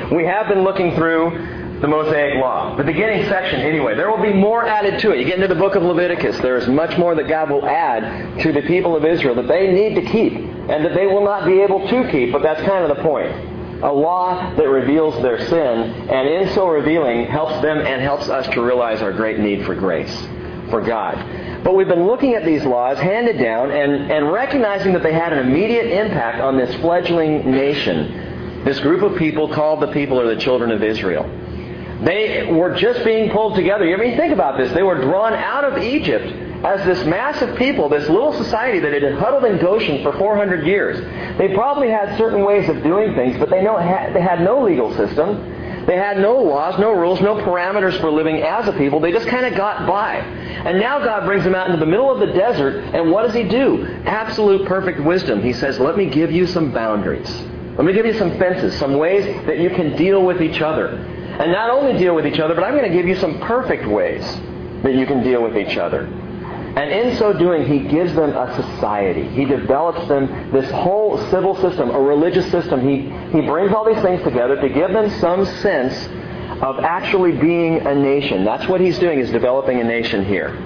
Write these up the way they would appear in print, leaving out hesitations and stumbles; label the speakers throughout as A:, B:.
A: We have been looking through the Mosaic Law. The beginning section, anyway. There will be more added to it. You get into the book of Leviticus. There is much more that God will add to the people of Israel that they need to keep and that they will not be able to keep, but that's kind of the point. A law that reveals their sin, and in so revealing helps them and helps us to realize our great need for grace, for God. But we've been looking at these laws handed down and recognizing that they had an immediate impact on this fledgling nation, this group of people called the people or the children of Israel. They were just being pulled together. I mean, think about this. They were drawn out of Egypt as this massive people, this little society that had huddled in Goshen for 400 years. They probably had certain ways of doing things, but they had no legal system. They had no laws, no rules, no parameters for living as a people. They just kind of got by. And now God brings them out into the middle of the desert, and what does He do? Absolute perfect wisdom. He says, let me give you some boundaries. Let me give you some fences, some ways that you can deal with each other. And not only deal with each other, but I'm going to give you some perfect ways that you can deal with each other. And in so doing, He gives them a society. He develops them this whole civil system, a religious system. He brings all these things together to give them some sense of actually being a nation. That's what He's doing, is developing a nation here.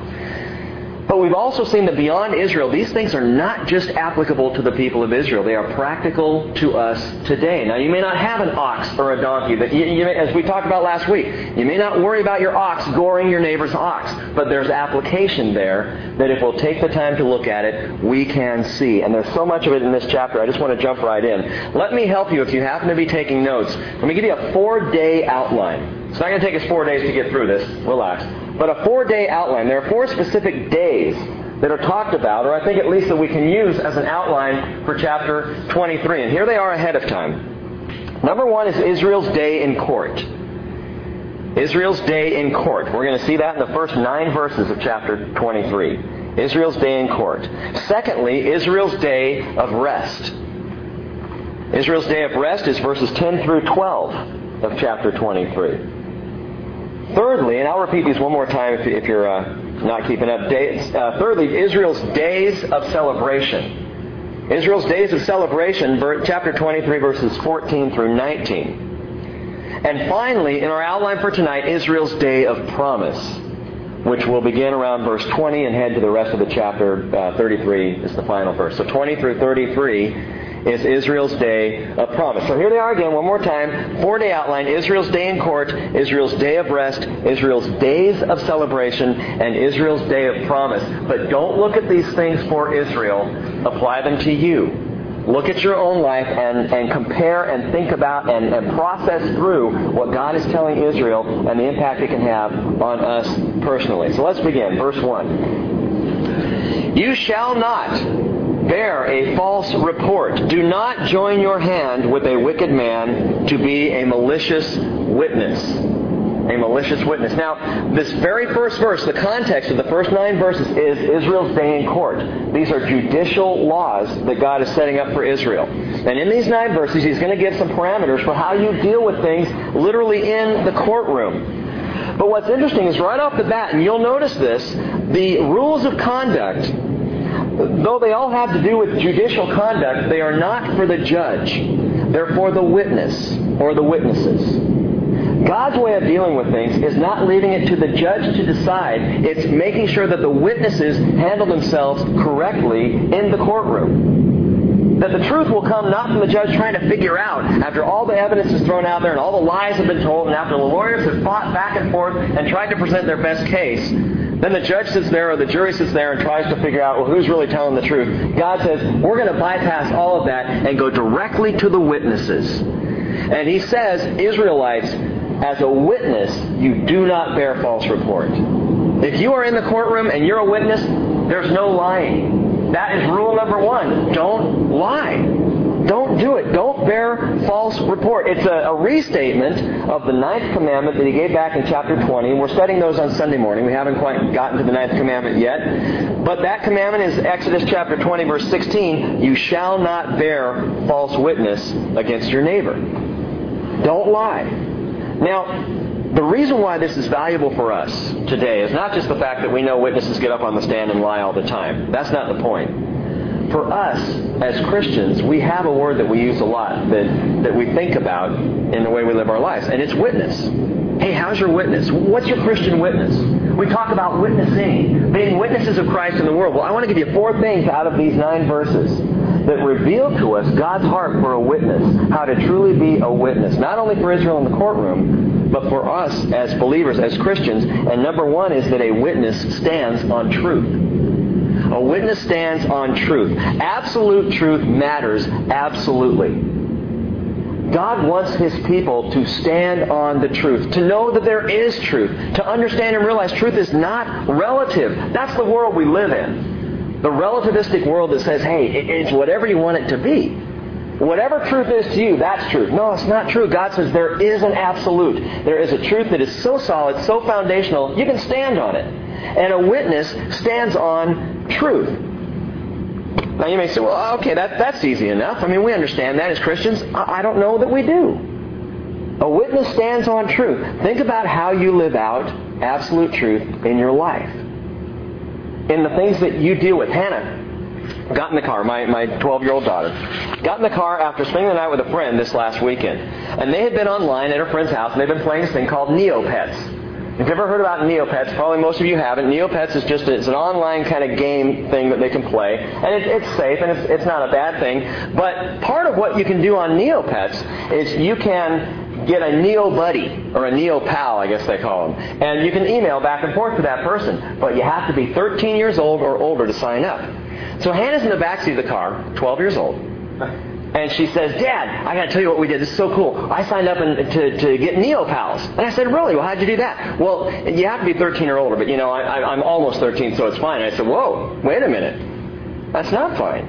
A: But we've also seen that beyond Israel, these things are not just applicable to the people of Israel. They are practical to us today. Now, you may not have an ox or a donkey. That you may, as we talked about last week, you may not worry about your ox goring your neighbor's ox. But there's application there that if we'll take the time to look at it, we can see. And there's so much of it in this chapter, I just want to jump right in. Let me help you if you happen to be taking notes. Let me give you a 4-day outline. It's not going to take us 4 days to get through this. Relax. But a 4-day outline. There are 4 specific days that are talked about, or I think at least that we can use as an outline for chapter 23. And here they are ahead of time. Number 1 is Israel's day in court. Israel's day in court. We're going to see that in the first 9 verses of chapter 23. Israel's day in court. Secondly, Israel's day of rest. Israel's day of rest is verses 10 through 12 of chapter 23. Thirdly, and I'll repeat these one more time if you're not keeping up. Thirdly, Israel's days of celebration. Israel's days of celebration, chapter 23, verses 14 through 19. And finally, in our outline for tonight, Israel's day of promise, which will begin around verse 20 and head to the rest of the chapter. 33 is the final verse. So 20 through 33 is Israel's day of promise. So here they are again, one more time. 4-day outline, Israel's day in court, Israel's day of rest, Israel's days of celebration, and Israel's day of promise. But don't look at these things for Israel. Apply them to you. Look at your own life and compare and think about and process through what God is telling Israel and the impact it can have on us personally. So let's begin. Verse 1. You shall not bear a false report. Do not join your hand with a wicked man to be a malicious witness. A malicious witness. Now, this very first verse, the context of the first 9 verses is Israel's day in court. These are judicial laws that God is setting up for Israel. And in these 9 verses, He's going to give some parameters for how you deal with things literally in the courtroom. But what's interesting is right off the bat, and you'll notice this, the rules of conduct, though they all have to do with judicial conduct, they are not for the judge. They're for the witness or the witnesses. God's way of dealing with things is not leaving it to the judge to decide. It's making sure that the witnesses handle themselves correctly in the courtroom. That the truth will come not from the judge trying to figure out, after all the evidence is thrown out there and all the lies have been told, and after the lawyers have fought back and forth and tried to present their best case, then the judge sits there or the jury sits there and tries to figure out, well, who's really telling the truth. God says, we're going to bypass all of that and go directly to the witnesses. And He says, Israelites, as a witness, you do not bear false report. If you are in the courtroom and you're a witness, there's no lying. That is rule number 1. Don't lie. Don't do it. Don't bear false report. It's a restatement of the 9th commandment that He gave back in chapter 20. We're studying those on Sunday morning. We haven't quite gotten to the 9th commandment yet. But that commandment is Exodus chapter 20, verse 16. You shall not bear false witness against your neighbor. Don't lie. Now, the reason why this is valuable for us today is not just the fact that we know witnesses get up on the stand and lie all the time. That's not the point. For us, as Christians, we have a word that we use a lot, that we think about in the way we live our lives, and it's witness. Hey, how's your witness? What's your Christian witness? We talk about witnessing, being witnesses of Christ in the world. Well, I want to give you 4 things out of these 9 verses that reveal to us God's heart for a witness, how to truly be a witness, not only for Israel in the courtroom, but for us as believers, as Christians. And number 1 is that a witness stands on truth. A witness stands on truth. Absolute truth matters absolutely. God wants His people to stand on the truth, to know that there is truth, to understand and realize truth is not relative. That's the world we live in. The relativistic world that says, hey, it's whatever you want it to be. Whatever truth is to you, that's truth. No, it's not true. God says there is an absolute. There is a truth that is so solid, so foundational, you can stand on it. And a witness stands on truth. Now you may say, well, okay, that's easy enough. I mean, we understand that as Christians. I don't know that we do. A witness stands on truth. Think about how you live out absolute truth in your life. In the things that you deal with. Hannah got in the car, my 12-year-old daughter, got in the car after spending the night with a friend this last weekend. And they had been online at her friend's house, and they've been playing this thing called Neopets. If you've ever heard about Neopets, probably most of you haven't. Neopets is just it's an online kind of game thing that they can play. And it's safe, and it's not a bad thing. But part of what you can do on Neopets is you can get a Neo Buddy, or a Neo Pal, I guess they call them. And you can email back and forth to that person. But you have to be 13 years old or older to sign up. So Hannah's in the backseat of the car, 12 years old. And she says, Dad, I got to tell you what we did. This is so cool. I signed up to get Neo-Pals. And I said, really? Well, how'd you do that? Well, you have to be 13 or older, but, I'm almost 13, so it's fine. And I said, whoa, wait a minute. That's not fine.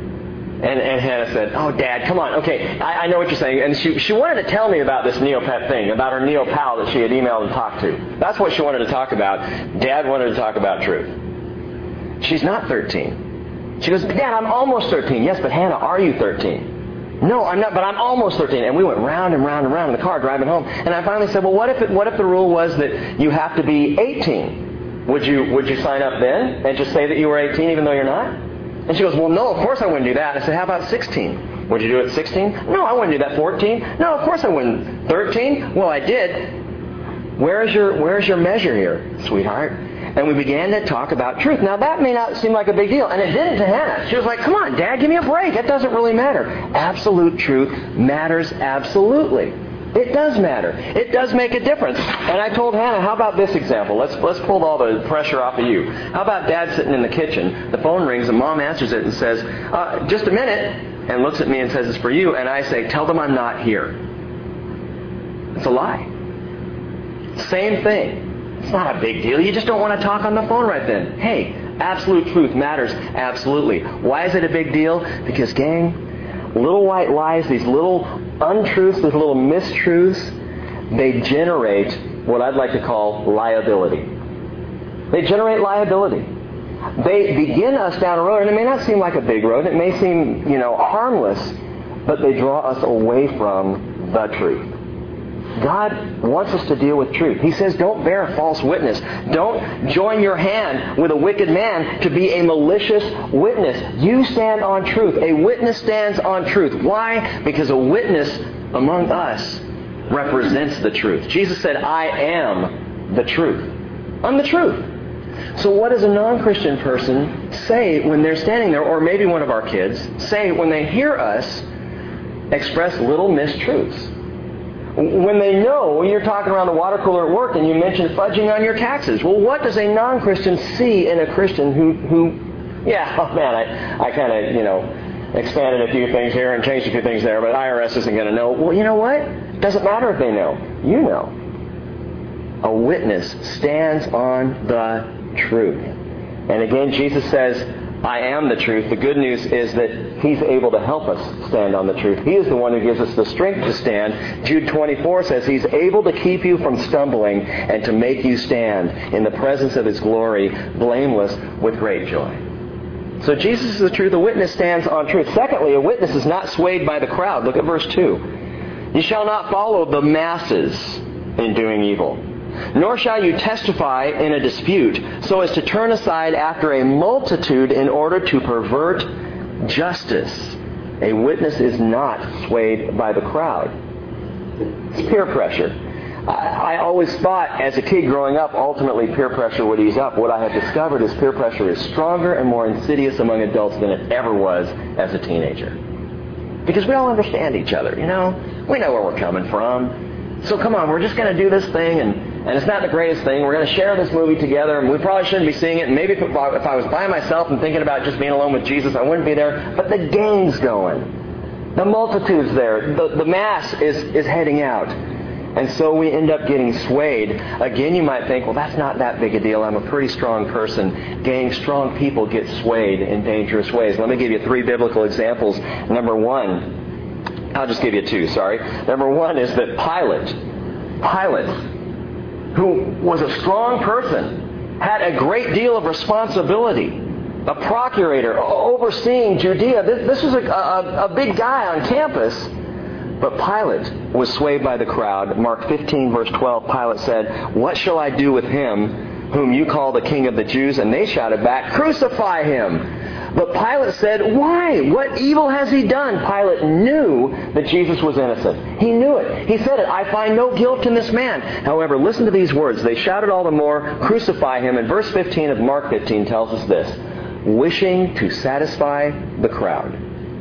A: And Hannah said, oh, Dad, come on. Okay, I know what you're saying. And she wanted to tell me about this Neopet thing, about her Neo-Pal that she had emailed and talked to. That's what she wanted to talk about. Dad wanted to talk about truth. She's not 13. She goes, Dad, I'm almost 13. Yes, but Hannah, are you 13? No, I'm not, but I'm almost 13. And we went round and round and round in the car driving home. And I finally said, well, what if the rule was that you have to be 18? Would you sign up then and just say that you were 18 even though you're not? And she goes, well, no, of course I wouldn't do that. I said, how about 16? Would you do it at 16? No, I wouldn't do that. 14? No, of course I wouldn't. 13? Well, I did. Where's your measure here, sweetheart? And we began to talk about truth. Now, that may not seem like a big deal, and it didn't to Hannah. She was like, come on, Dad, give me a break. It doesn't really matter. Absolute truth matters absolutely. It does matter. It does make a difference. And I told Hannah, how about this example? Let's pull all the pressure off of you. How about Dad sitting in the kitchen, the phone rings, and Mom answers it and says, just a minute, and looks at me and says, it's for you, and I say, tell them I'm not here. It's a lie. Same thing. It's not a big deal. You just don't want to talk on the phone right then. Hey, absolute truth matters absolutely. Why is it a big deal? Because, gang, little white lies, these little untruths, these little mistruths, they generate what I'd like to call liability. They generate liability. They begin us down a road, and it may not seem like a big road. It may seem, harmless, but they draw us away from the truth. God wants us to deal with truth. He says, don't bear false witness. Don't join your hand with a wicked man to be a malicious witness. You stand on truth. A witness stands on truth. Why? Because a witness among us represents the truth. Jesus said, I am the truth. I'm the truth. So what does a non-Christian person say when they're standing there, or maybe one of our kids, say when they hear us express little mistruths? When they know, when you're talking around the water cooler at work and you mention fudging on your taxes. Well, what does a non-Christian see in a Christian I kind of, expanded a few things here and changed a few things there, but IRS isn't going to know. Well, you know what? It doesn't matter if they know. You know. A witness stands on the truth. And again, Jesus says, I am the truth. The good news is that He's able to help us stand on the truth. He is the one who gives us the strength to stand. Jude 24 says He's able to keep you from stumbling and to make you stand in the presence of His glory, blameless with great joy. So Jesus is the truth. A witness stands on truth. Secondly, a witness is not swayed by the crowd. Look at verse 2. You shall not follow the masses in doing evil, nor shall you testify in a dispute so as to turn aside after a multitude in order to pervert justice. A witness is not swayed by the crowd. It's peer pressure. I always thought as a kid growing up, ultimately peer pressure would ease up. What I have discovered is peer pressure is stronger and more insidious among adults than it ever was as a teenager. Because we all understand each other, you know? We know where we're coming from. So come on, we're just going to do this thing, and it's not the greatest thing. We're going to share this movie together, and we probably shouldn't be seeing it. And maybe if I was by myself and thinking about just being alone with Jesus, I wouldn't be there. But the gang's going. The multitude's there. The mass is heading out. And so we end up getting swayed. Again, you might think, well, that's not that big a deal. I'm a pretty strong person. Gang, strong people get swayed in dangerous ways. Let me give you 3 biblical examples. Number 1, I'll just give you 2, sorry. Number 1 is that Pilate, who was a strong person, had a great deal of responsibility. A procurator overseeing Judea. This was a big guy on campus. But Pilate was swayed by the crowd. Mark 15, verse 12, Pilate said, "What shall I do with him whom you call the King of the Jews?" And they shouted back, "Crucify him." But Pilate said, "Why? What evil has he done?" Pilate knew that Jesus was innocent. He knew it. He said it, "I find no guilt in this man." However, listen to these words. They shouted all the more, "Crucify him." And verse 15 of Mark 15 tells us this, wishing to satisfy the crowd.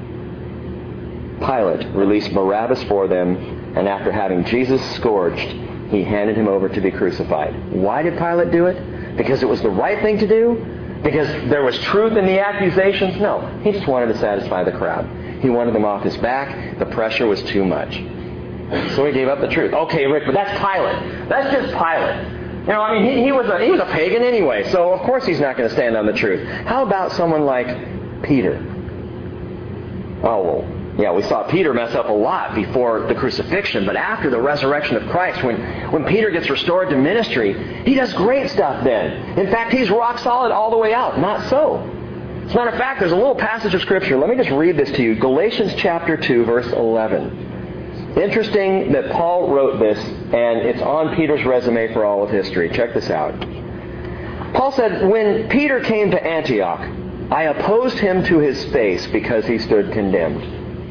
A: Pilate released Barabbas for them, and after having Jesus scourged, he handed him over to be crucified. Why did Pilate do it? Because it was the right thing to do? Because there was truth in the accusations? No. He just wanted to satisfy the crowd. He wanted them off his back. The pressure was too much. So he gave up the truth. Okay, Rick, but that's Pilate. That's just Pilate. You know, I mean, he was a pagan anyway, so of course he's not going to stand on the truth. How about someone like Peter? Oh, well, yeah, we saw Peter mess up a lot before the crucifixion, but after the resurrection of Christ, when Peter gets restored to ministry, he does great stuff then. In fact, he's rock solid all the way out. Not so. As a matter of fact, there's a little passage of Scripture. Let me just read this to you. Galatians chapter 2, verse 11. Interesting that Paul wrote this, and it's on Peter's resume for all of history. Check this out. Paul said, "When Peter came to Antioch, I opposed him to his face because he stood condemned."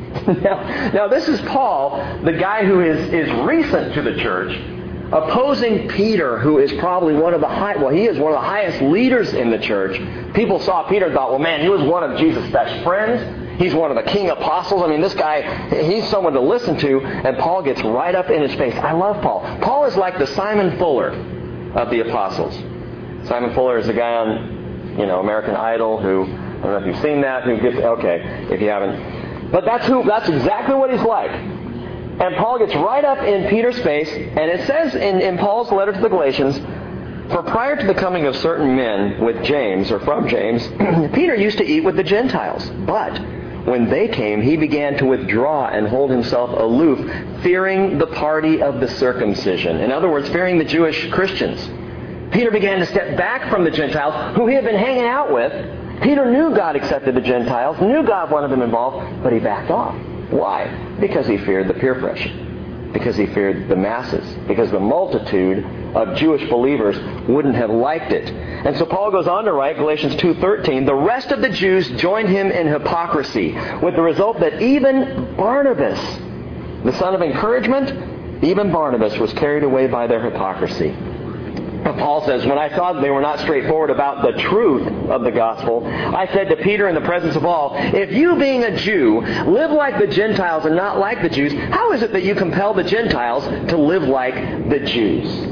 A: Now this is Paul, the guy who is recent to the church, opposing Peter, who is probably he is one of the highest leaders in the church. People saw Peter and thought, well, man, he was one of Jesus' best friends. He's one of the king apostles. I mean, this guy, he's someone to listen to. And Paul gets right up in his face. I love Paul. Paul is like the Simon Fuller of the apostles. Simon Fuller is the guy on, American Idol who, I don't know if you've seen that, if you haven't. But that's exactly what he's like. And Paul gets right up in Peter's face, and it says in Paul's letter to the Galatians, "For prior to the coming of certain men with James, or from James, Peter used to eat with the Gentiles. But when they came, he began to withdraw and hold himself aloof, fearing the party of the circumcision." In other words, fearing the Jewish Christians. Peter began to step back from the Gentiles, who he had been hanging out with. Peter knew God accepted the Gentiles, knew God wanted them involved, but he backed off. Why? Because he feared the peer pressure. Because he feared the masses. Because the multitude of Jewish believers wouldn't have liked it. And so Paul goes on to write, Galatians 2:13, "The rest of the Jews joined him in hypocrisy, with the result that even Barnabas, the son of encouragement, even Barnabas was carried away by their hypocrisy." Paul says, "When I saw that they were not straightforward about the truth of the gospel, I said to Peter in the presence of all, 'If you, being a Jew, live like the Gentiles and not like the Jews, how is it that you compel the Gentiles to live like the Jews?'"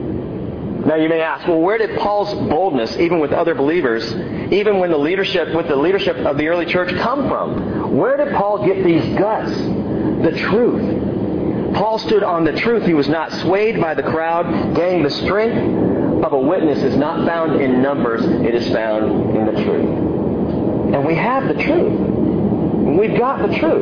A: Now you may ask, well, where did Paul's boldness, even with other believers, even with the leadership of the early church, come from? Where did Paul get these guts? The truth. Paul stood on the truth. He was not swayed by the crowd. Gang, the strength of a witness is not found in numbers. It is found in the truth. And we have the truth. We've got the truth.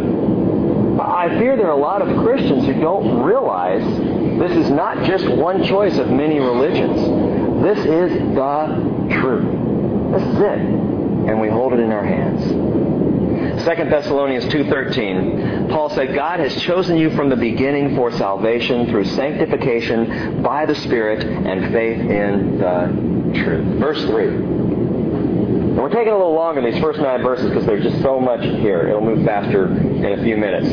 A: I fear there are a lot of Christians who don't realize this is not just one choice of many religions. This is the truth. This is it. And we hold it in our hands. 2 Thessalonians 2:13, Paul said, "God has chosen you from the beginning for salvation through sanctification by the Spirit and faith in the truth." Verse 3. And we're taking a little longer in these first 9 verses because there's just so much here. It'll move faster in a few minutes.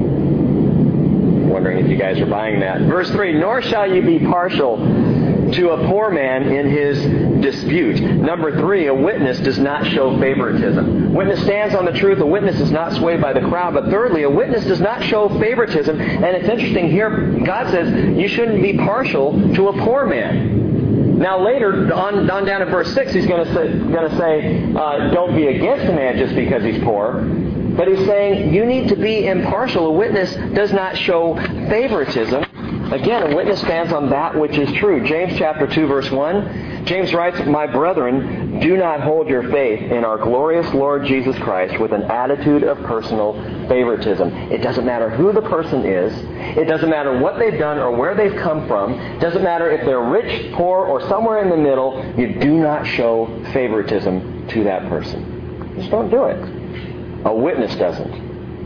A: Wondering if you guys are buying that. Verse 3, nor shall you be partial to a poor man in his dispute. Number 3, a witness does not show favoritism. Witness stands on the truth. A witness is not swayed by the crowd. But thirdly, a witness does not show favoritism. And it's interesting here, God says you shouldn't be partial to a poor man. Now later, on down in verse 6, he's going to say don't be against a man just because he's poor. But he's saying you need to be impartial. A witness does not show favoritism. Again, a witness stands on that which is true. James chapter 2, verse 1. James writes, my brethren, do not hold your faith in our glorious Lord Jesus Christ with an attitude of personal favoritism. It doesn't matter who the person is. It doesn't matter what they've done or where they've come from. It doesn't matter if they're rich, poor, or somewhere in the middle. You do not show favoritism to that person. Just don't do it. A witness doesn't.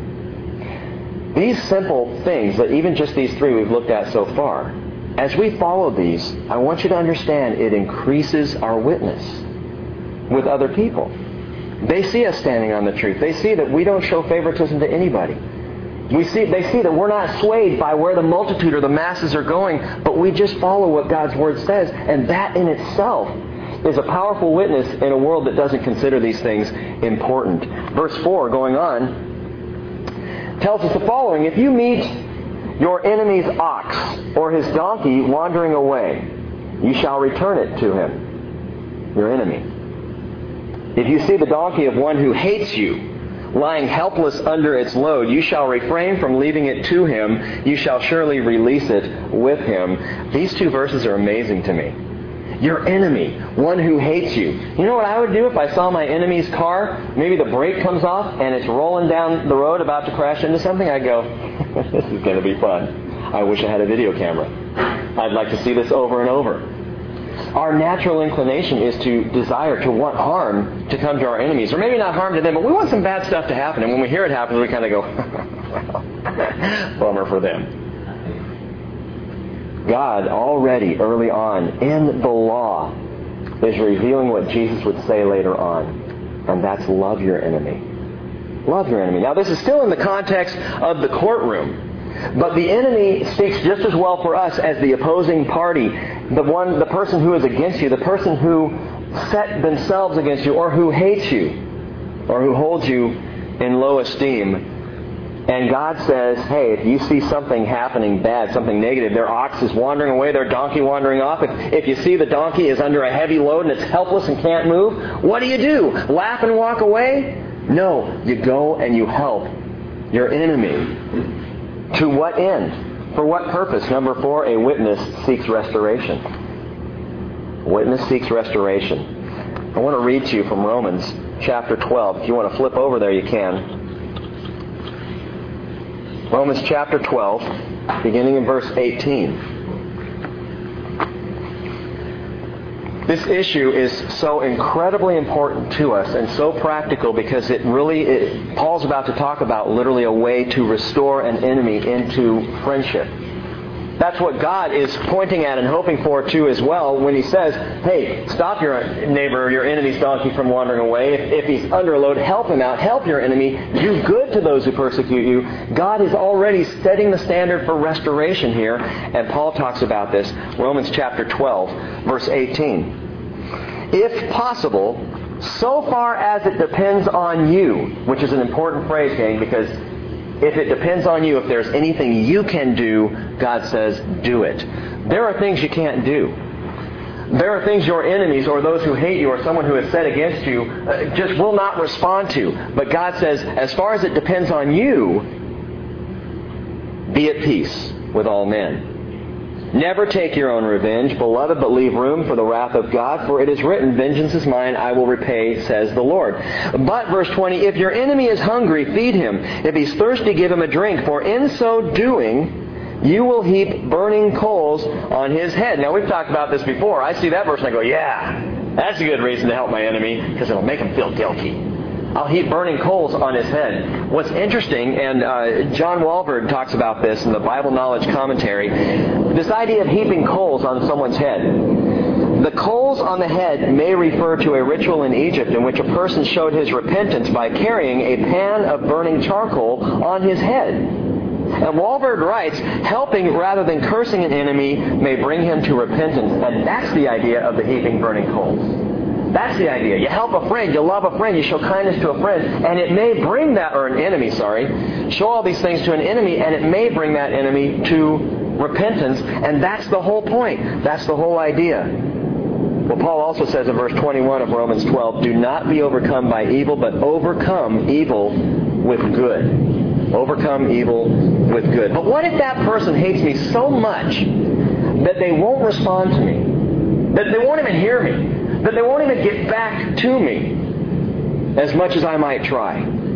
A: These simple things, that even just these 3 we've looked at so far, as we follow these, I want you to understand it increases our witness with other people. They see us standing on the truth. They see that we don't show favoritism to anybody. They see that we're not swayed by where the multitude or the masses are going, but we just follow what God's Word says, and that in itself is a powerful witness in a world that doesn't consider these things important. Verse 4, going on, tells us the following. If you meet your enemy's ox or his donkey wandering away, you shall return it to him, your enemy. If you see the donkey of one who hates you lying helpless under its load, you shall refrain from leaving it to him. You shall surely release it with him. These 2 verses are amazing to me. Your enemy, one who hates you. You know what I would do if I saw my enemy's car? Maybe the brake comes off and it's rolling down the road about to crash into something. I'd go, this is going to be fun. I wish I had a video camera. I'd like to see this over and over. Our natural inclination is to desire, to want harm to come to our enemies. Or maybe not harm to them, but we want some bad stuff to happen. And when we hear it happen, we kind of go, bummer for them. God already early on in the law is revealing what Jesus would say later on. And that's love your enemy. Love your enemy. Now this is still in the context of the courtroom. But the enemy speaks just as well for us as the opposing party. The person who is against you. The person who set themselves against you or who hates you or who holds you in low esteem. And God says, hey, if you see something happening bad, something negative, their ox is wandering away, their donkey wandering off, if you see the donkey is under a heavy load and it's helpless and can't move, what do? Laugh and walk away? No, you go and you help your enemy. To what end? For what purpose? Number 4, a witness seeks restoration. A witness seeks restoration. I want to read to you from Romans chapter 12. If you want to flip over there, you can. Romans chapter 12, beginning in verse 18. This issue is so incredibly important to us and so practical because Paul's about to talk about literally a way to restore an enemy into friendship. That's what God is pointing at and hoping for too as well when he says, hey, stop your neighbor or your enemy's donkey from wandering away. If he's under a load, help him out. Help your enemy. Do good to those who persecute you. God is already setting the standard for restoration here. And Paul talks about this. Romans chapter 12, verse 18. If possible, so far as it depends on you, which is an important phrase, gang, because if it depends on you, if there's anything you can do, God says, do it. There are things you can't do. There are things your enemies or those who hate you or someone who is set against you just will not respond to. But God says, as far as it depends on you, be at peace with all men. Never take your own revenge, beloved, but leave room for the wrath of God, for it is written, vengeance is mine, I will repay, says the Lord. But, verse 20, if your enemy is hungry, feed him. If he's thirsty, give him a drink, for in so doing, you will heap burning coals on his head. Now, we've talked about this before. I see that verse and I go, yeah, that's a good reason to help my enemy, because it'll make him feel guilty. I'll heap burning coals on his head. What's interesting, and John Walvoord talks about this in the Bible Knowledge Commentary, this idea of heaping coals on someone's head. The coals on the head may refer to a ritual in Egypt in which a person showed his repentance by carrying a pan of burning charcoal on his head. And Walberg writes, helping rather than cursing an enemy may bring him to repentance. And that's the idea of the heaping burning coals. That's the idea. You help a friend, you love a friend, you show kindness to a friend, and it may bring that, or an enemy, show all these things to an enemy, and it may bring that enemy to repentance, and that's the whole point. That's the whole idea. Well, Paul also says in verse 21 of Romans 12, do not be overcome by evil, but overcome evil with good. Overcome evil with good. But what if that person hates me so much that they won't respond to me? That they won't even hear me? That they won't even get back to me as much as I might try?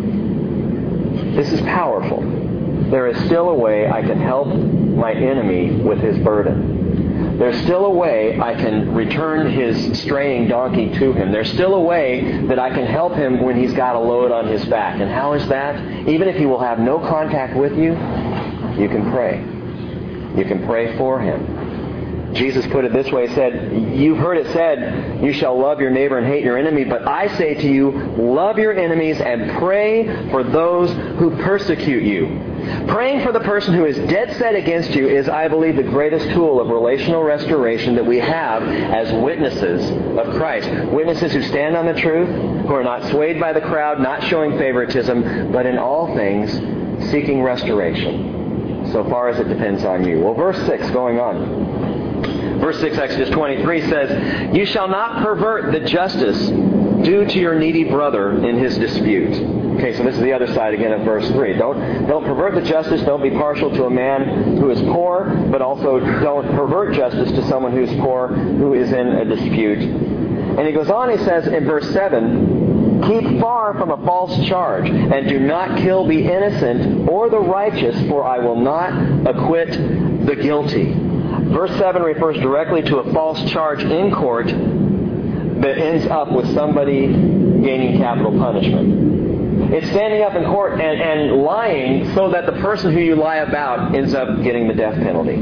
A: This is powerful. There is still a way I can help my enemy with his burden. There's still a way I can return his straying donkey to him. There's still a way that I can help him when he's got a load on his back. And how is that? Even if he will have no contact with you, you can pray. You can pray for him. Jesus put it this way, he said, you've heard it said, you shall love your neighbor and hate your enemy, but I say to you, love your enemies and pray for those who persecute you. Praying for the person who is dead set against you is, I believe, the greatest tool of relational restoration that we have as witnesses of Christ. Witnesses who stand on the truth, who are not swayed by the crowd, not showing favoritism, but in all things seeking restoration, so far as it depends on you. Well, verse 6, going on. Verse 6, Exodus 23 says, you shall not pervert the justice due to your needy brother in his dispute. Okay, so this is the other side again of verse 3. Don't pervert the justice. Don't be partial to a man who is poor, but also don't pervert justice to someone who is poor, who is in a dispute. And he goes on, he says in verse 7, keep far from a false charge, and do not kill the innocent or the righteous, for I will not acquit the guilty. Verse 7 refers directly to a false charge in court that ends up with somebody gaining capital punishment. It's standing up in court and lying so that the person who you lie about ends up getting the death penalty.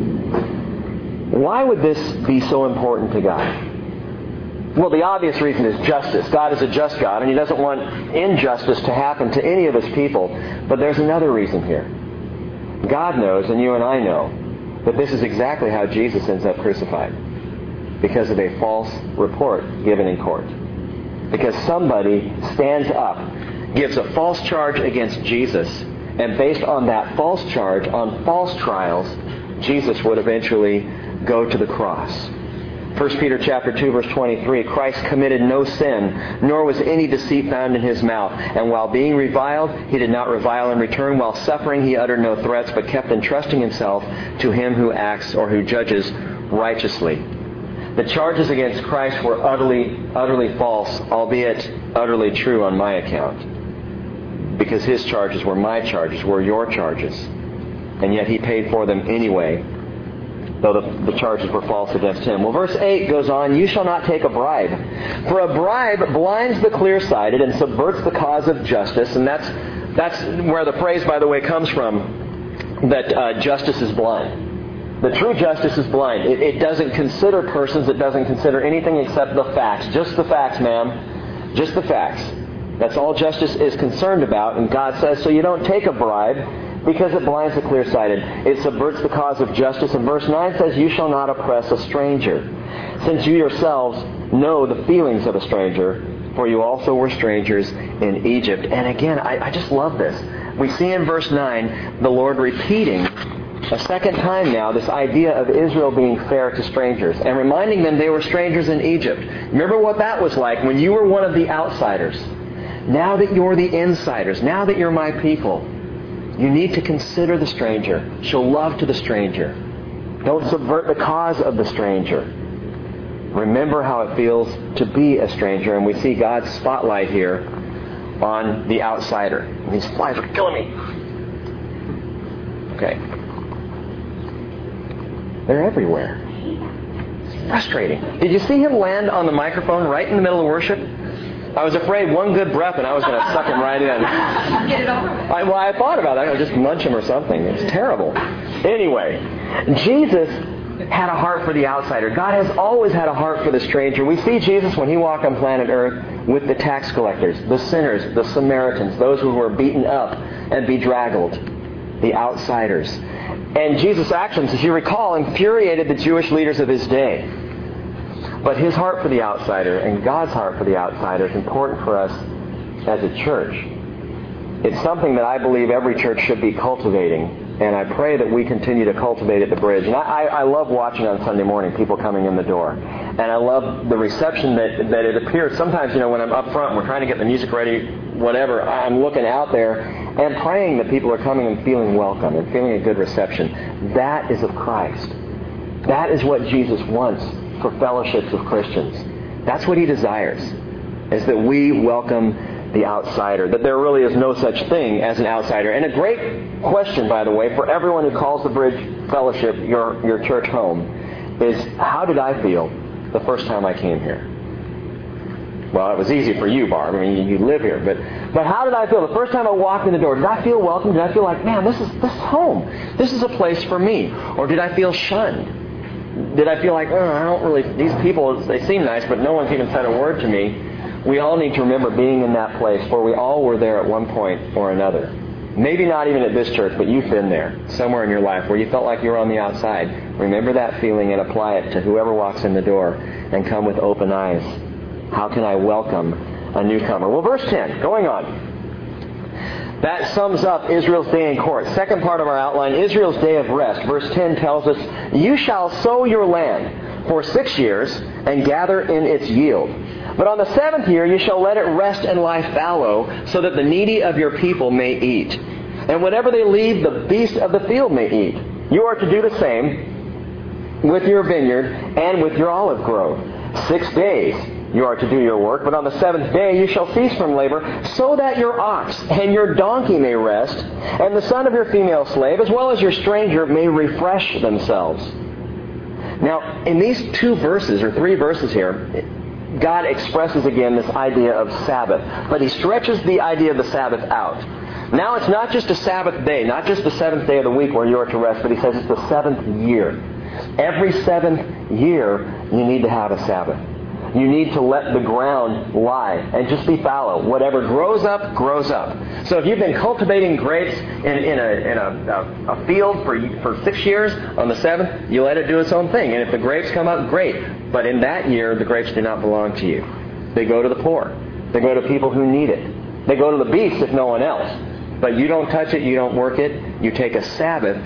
A: Why would this be so important to God? Well, the obvious reason is justice. God is a just God, and He doesn't want injustice to happen to any of His people. But there's another reason here. God knows, and you and I know, that this is exactly how Jesus ends up crucified. Because of a false report given in court. Because somebody stands up, gives a false charge against Jesus, and based on that false charge, on false trials, Jesus would eventually go to the cross. 1 Peter chapter 2, verse 23, Christ committed no sin, nor was any deceit found in His mouth. And while being reviled, He did not revile in return. While suffering, He uttered no threats, but kept entrusting Himself to Him who acts or who judges righteously. The charges against Christ were utterly false, albeit utterly true on my account. Because His charges were my charges, were your charges. And yet He paid for them anyway, though the charges were false against Him. Well, verse 8 goes on, you shall not take a bribe. For a bribe blinds the clear-sighted and subverts the cause of justice. And that's where the phrase, by the way, comes from, that justice is blind. The true justice is blind. It doesn't consider persons. It doesn't consider anything except the facts. Just the facts, ma'am. Just the facts. That's all justice is concerned about. And God says, so you don't take a bribe because it blinds the clear-sighted. It subverts the cause of justice. And verse 9 says, you shall not oppress a stranger, since you yourselves know the feelings of a stranger, for you also were strangers in Egypt. And again, I just love this. We see in verse 9 the Lord repeating a second time now this idea of Israel being fair to strangers and reminding them they were strangers in Egypt. Remember what that was like when you were one of the outsiders. Now that you're the insiders, now that you're my people, you need to consider the stranger. Show love to the stranger. Don't subvert the cause of the stranger. Remember how it feels to be a stranger. And we see God's spotlight here on the outsider. And these flies are killing me. Okay. They're everywhere. It's frustrating. Did you see him land on the microphone right in the middle of worship? I was afraid one good breath and I was going to suck him right in.
B: Get it over with.
A: I thought about that. I would just munch him or something. It's terrible. Anyway, Jesus had a heart for the outsider. God has always had a heart for the stranger. We see Jesus when He walked on planet Earth with the tax collectors, the sinners, the Samaritans, those who were beaten up and bedraggled, the outsiders. And Jesus' actions, as you recall, infuriated the Jewish leaders of His day. But His heart for the outsider and God's heart for the outsider is important for us as a church. It's something that I believe every church should be cultivating. And I pray that we continue to cultivate at the Bridge. And I love watching on Sunday morning people coming in the door. And I love the reception that it appears. Sometimes, when I'm up front and we're trying to get the music ready, whatever, I'm looking out there and praying that people are coming and feeling welcome and feeling a good reception. That is of Christ. That is what Jesus wants for fellowships of Christians. That's what He desires, is that we welcome the outsider, that there really is no such thing as an outsider. And a great question, by the way, for everyone who calls the Bridge Fellowship your church home is, how did I feel the first time I came here? Well, it was easy for you, Barb. I mean, you live here. But how did I feel the first time I walked in the door? Did I feel welcome? Did I feel like, man, this is home. This is a place for me. Or did I feel shunned? Did I feel like, I don't really, these people, they seem nice, but no one's even said a word to me? We all need to remember being in that place, for we all were there at one point or another. Maybe not even at this church, but you've been there somewhere in your life where you felt like you were on the outside. Remember that feeling and apply it to whoever walks in the door and come with open eyes. How can I welcome a newcomer? Well, verse 10, going on. That sums up Israel's day in court. Second part of our outline, Israel's day of rest. Verse 10 tells us, "You shall sow your land for 6 years and gather in its yield. But on the 7th year you shall let it rest and lie fallow, so that the needy of your people may eat. And whatever they leave, the beasts of the field may eat. You are to do the same with your vineyard and with your olive grove. 6 days you are to do your work, but on the 7th day you shall cease from labor, so that your ox and your donkey may rest, and the son of your female slave, as well as your stranger, may refresh themselves." Now, in these 2 verses, or 3 verses here, God expresses again this idea of Sabbath. But He stretches the idea of the Sabbath out. Now it's not just a Sabbath day, not just the 7th day of the week where you are to rest, but He says it's the 7th year. Every 7th year you need to have a Sabbath. You need to let the ground lie and just be fallow. Whatever grows up, grows up. So if you've been cultivating grapes in a field for 6 years, on the 7th, you let it do its own thing. And if the grapes come up, great. But in that year, the grapes do not belong to you. They go to the poor. They go to people who need it. They go to the beasts if no one else. But you don't touch it, you don't work it. You take a Sabbath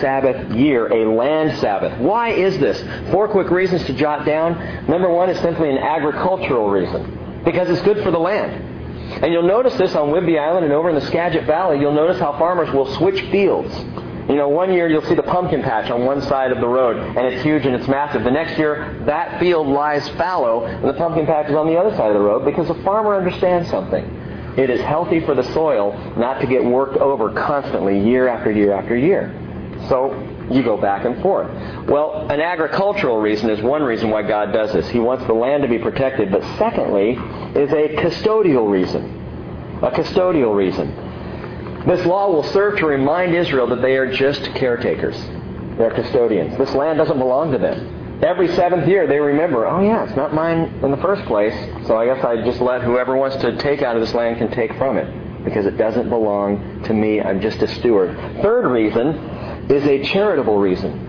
A: year, a land Sabbath. Why is this? 4 quick reasons to jot down. Number 1 is simply an agricultural reason, because it's good for the land. And you'll notice this on Whidbey Island and over in the Skagit Valley. You'll notice how farmers will switch fields. One year you'll see the pumpkin patch on one side of the road, and it's huge and it's massive. The next year, that field lies fallow, and the pumpkin patch is on the other side of the road, because the farmer understands something. It is healthy for the soil not to get worked over constantly year after year after year. So you go back and forth. Well, an agricultural reason is one reason why God does this. He wants the land to be protected. But secondly is a custodial reason. A custodial reason. This law will serve to remind Israel that they are just caretakers. They're custodians. This land doesn't belong to them. Every 7th year they remember, oh yeah, it's not mine in the first place, so I guess I just let whoever wants to take out of this land can take from it, because it doesn't belong to me. I'm just a steward. Third reason is a charitable reason.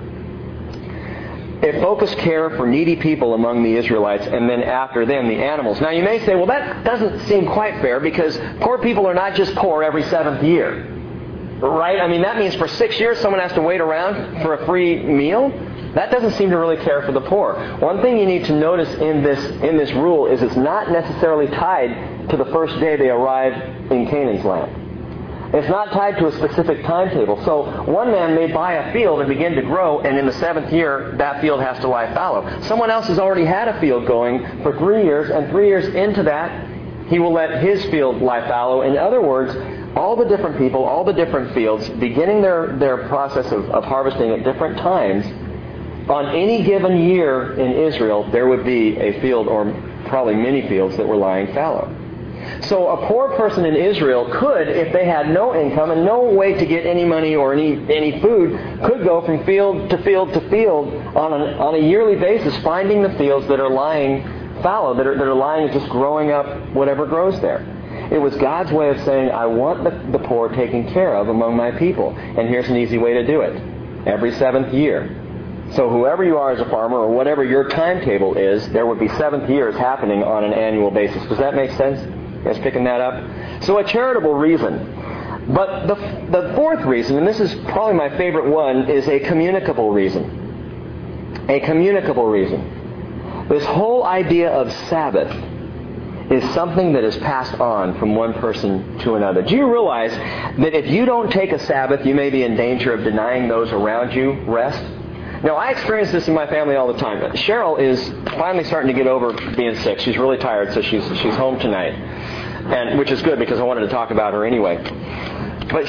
A: A focused care for needy people among the Israelites, and then after them, the animals. Now you may say, well, that doesn't seem quite fair, because poor people are not just poor every 7th year. Right? I mean, that means for 6 years someone has to wait around for a free meal? That doesn't seem to really care for the poor. One thing you need to notice in this rule is it's not necessarily tied to the first day they arrive in Canaan's land. It's not tied to a specific timetable. So one man may buy a field and begin to grow, and in the 7th year, that field has to lie fallow. Someone else has already had a field going for 3 years, and 3 years into that, he will let his field lie fallow. In other words, all the different people, all the different fields, beginning their process of harvesting at different times, on any given year in Israel, there would be a field, or probably many fields, that were lying fallow. So a poor person in Israel could, if they had no income and no way to get any money or any food, could go from field to field to field on a yearly basis, finding the fields that are lying fallow, that are lying just growing up whatever grows there. It was God's way of saying, I want the poor taken care of among my people. And here's an easy way to do it. Every 7th year. So whoever you are as a farmer or whatever your timetable is, there would be 7th years happening on an annual basis. Does that make sense? You guys picking that up? So a charitable reason. But the fourth reason, and this is probably my favorite one, is a communicable reason. A communicable reason. This whole idea of Sabbath is something that is passed on from one person to another. Do you realize that if you don't take a Sabbath, you may be in danger of denying those around you rest? Now, I experience this in my family all the time. Cheryl is finally starting to get over being sick. She's really tired, so she's home tonight, and which is good because I wanted to talk about her anyway. But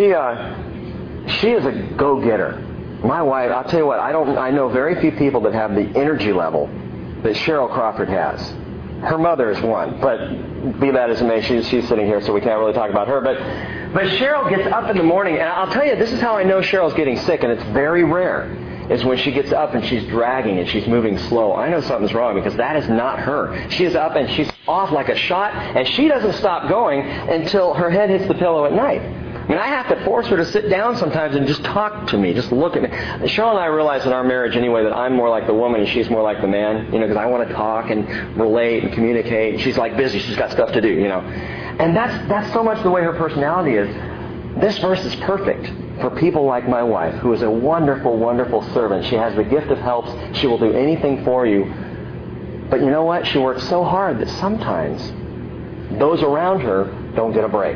A: she is a go-getter. My wife, I'll tell you what, I know very few people that have the energy level that Cheryl Crawford has. Her mother is one, but be that as it may, she's sitting here, so we can't really talk about her. But Cheryl gets up in the morning, and I'll tell you, this is how I know Cheryl's getting sick, and it's very rare, is when she gets up and she's dragging and she's moving slow. I know something's wrong because that is not her. She is up and she's off like a shot, and she doesn't stop going until her head hits the pillow at night. I mean, I have to force her to sit down sometimes and just talk to me, just look at me. Cheryl and I realize in our marriage anyway that I'm more like the woman and she's more like the man, because I want to talk and relate and communicate. She's like busy. She's got stuff to do, And that's so much the way her personality is. This verse is perfect for people like my wife, who is a wonderful, wonderful servant. She has the gift of helps. She will do anything for you. But you know what? She works so hard that sometimes those around her don't get a break.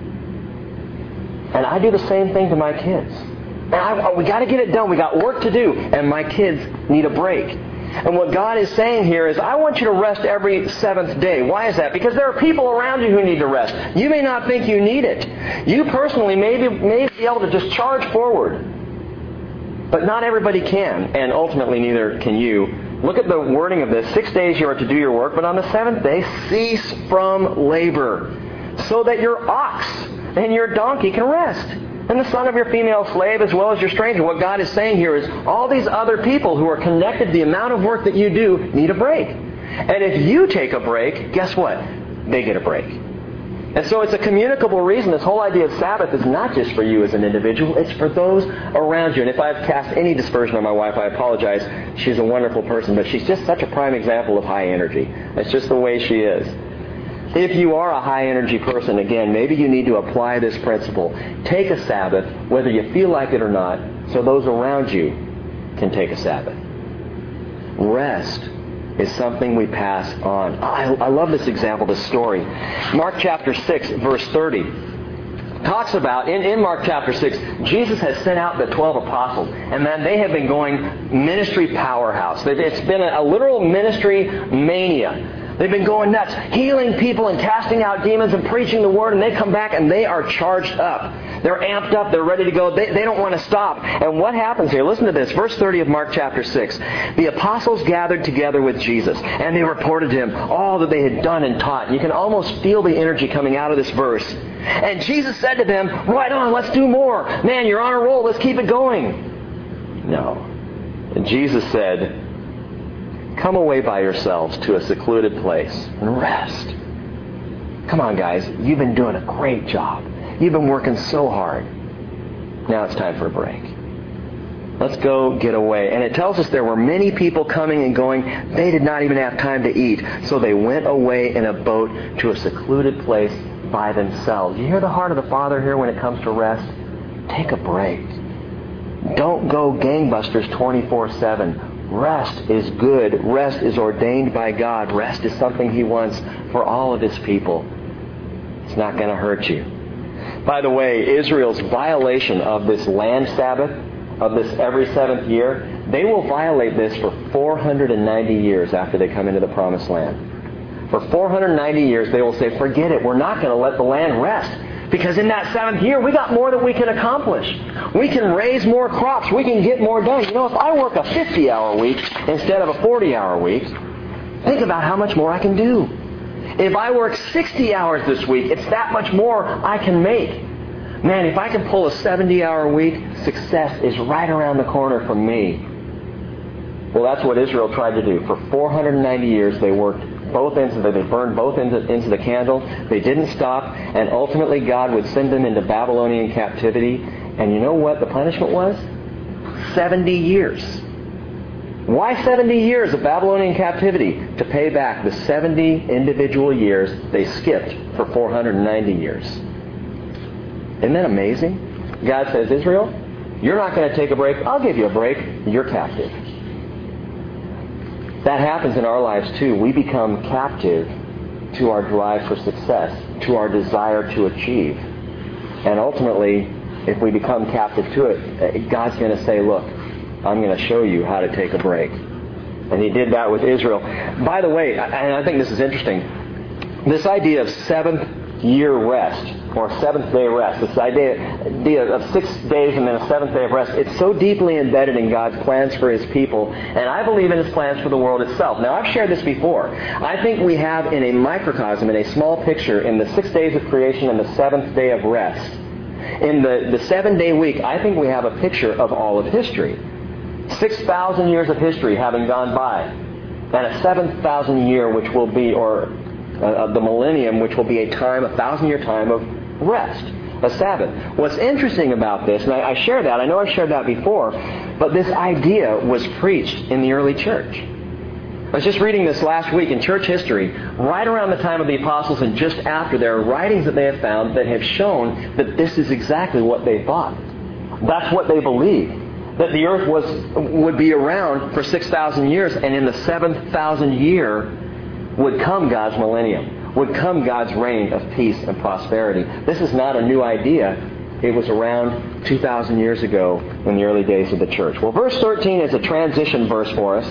A: And I do the same thing to my kids. And we got to get it done. We got work to do. And my kids need a break. And what God is saying here is, I want you to rest every 7th day. Why is that? Because there are people around you who need to rest. You may not think you need it. You personally may be able to just charge forward. But not everybody can. And ultimately, neither can you. Look at the wording of this. 6 days you are to do your work, but on the 7th day, cease from labor, so that your ox and your donkey can rest, and the son of your female slave as well as your stranger. What God is saying here is all these other people who are connected to the amount of work that you do need a break. And if you take a break, guess what? They get a break. And so it's a communicable reason. This whole idea of Sabbath is not just for you as an individual, it's for those around you. And if I've cast any dispersion on my wife, I apologize. She's a wonderful person, but she's just such a prime example of high energy. That's just the way she is. If you are a high-energy person, again, maybe you need to apply this principle. Take a Sabbath, whether you feel like it or not, so those around you can take a Sabbath. Rest is something we pass on. I love this example, this story. Mark chapter 6, verse 30. Talks about, in Mark chapter 6, Jesus has sent out the 12 apostles, and then they have been going ministry powerhouse. It's been a literal ministry mania. They've been going nuts, healing people and casting out demons and preaching the Word, and they come back and they are charged up. They're amped up. They're ready to go. They don't want to stop. And what happens here? Listen to this. Verse 30 of Mark chapter 6. The apostles gathered together with Jesus, and they reported to Him all that they had done and taught. And you can almost feel the energy coming out of this verse. And Jesus said to them, right on, let's do more. Man, you're on a roll. Let's keep it going. No. And Jesus said, come away by yourselves to a secluded place and rest. Come on, guys. You've been doing a great job. You've been working so hard. Now it's time for a break. Let's go get away. And it tells us there were many people coming and going. They did not even have time to eat. So they went away in a boat to a secluded place by themselves. You hear the heart of the Father here when it comes to rest? Take a break. Don't go gangbusters 24/7. Rest is good. Rest is ordained by God. Rest is something He wants for all of His people. It's not going to hurt you. By the way, Israel's violation of this land Sabbath, of this every 7th year, they will violate this for 490 years after they come into the Promised Land. For 490 years, they will say, forget it. We're not going to let the land rest. Because in that 7th year, we got more that we can accomplish. We can raise more crops. We can get more done. If I work a 50-hour week instead of a 40-hour week, think about how much more I can do. If I work 60 hours this week, it's that much more I can make. Man, if I can pull a 70-hour week, success is right around the corner from me. Well, that's what Israel tried to do. For 490 years, they worked both ends of it. They burned both ends of the candle. They didn't stop. And ultimately, God would send them into Babylonian captivity. And you know what the punishment was? 70 years. Why 70 years of Babylonian captivity? To pay back the 70 individual years they skipped for 490 years. Isn't that amazing? God says, Israel, you're not going to take a break. I'll give you a break. You're captive. That happens in our lives too. We become captive to our drive for success, to our desire to achieve. And ultimately, if we become captive to it, God's going to say, look, I'm going to show you how to take a break. And He did that with Israel. By the way, and I think this is interesting, this idea of seventh-year rest, or seventh-day rest, this idea of 6 days and then a seventh day of rest, it's so deeply embedded in God's plans for His people, and I believe in His plans for the world itself. Now, I've shared this before. I think we have in a microcosm, in a small picture, in the 6 days of creation and the seventh day of rest, in the 7-day week, I think we have a picture of all of history. 6,000 years of history having gone by, and a 7,000 year which will be, or the millennium, which will be a 1,000-year time of rest, a Sabbath. What's interesting about this, and I share that, I know I've shared that before, but this idea was preached in the early church. I was just reading this last week in church history, right around the time of the apostles and just after. There are writings that they have found that have shown that this is exactly what they thought. That's what they believed. That the earth would be around for 6,000 years, and in the 7,000 year would come God's millennium, would come God's reign of peace and prosperity. This is not a new idea. It was around 2,000 years ago in the early days of the church. Well, verse 13 is a transition verse for us.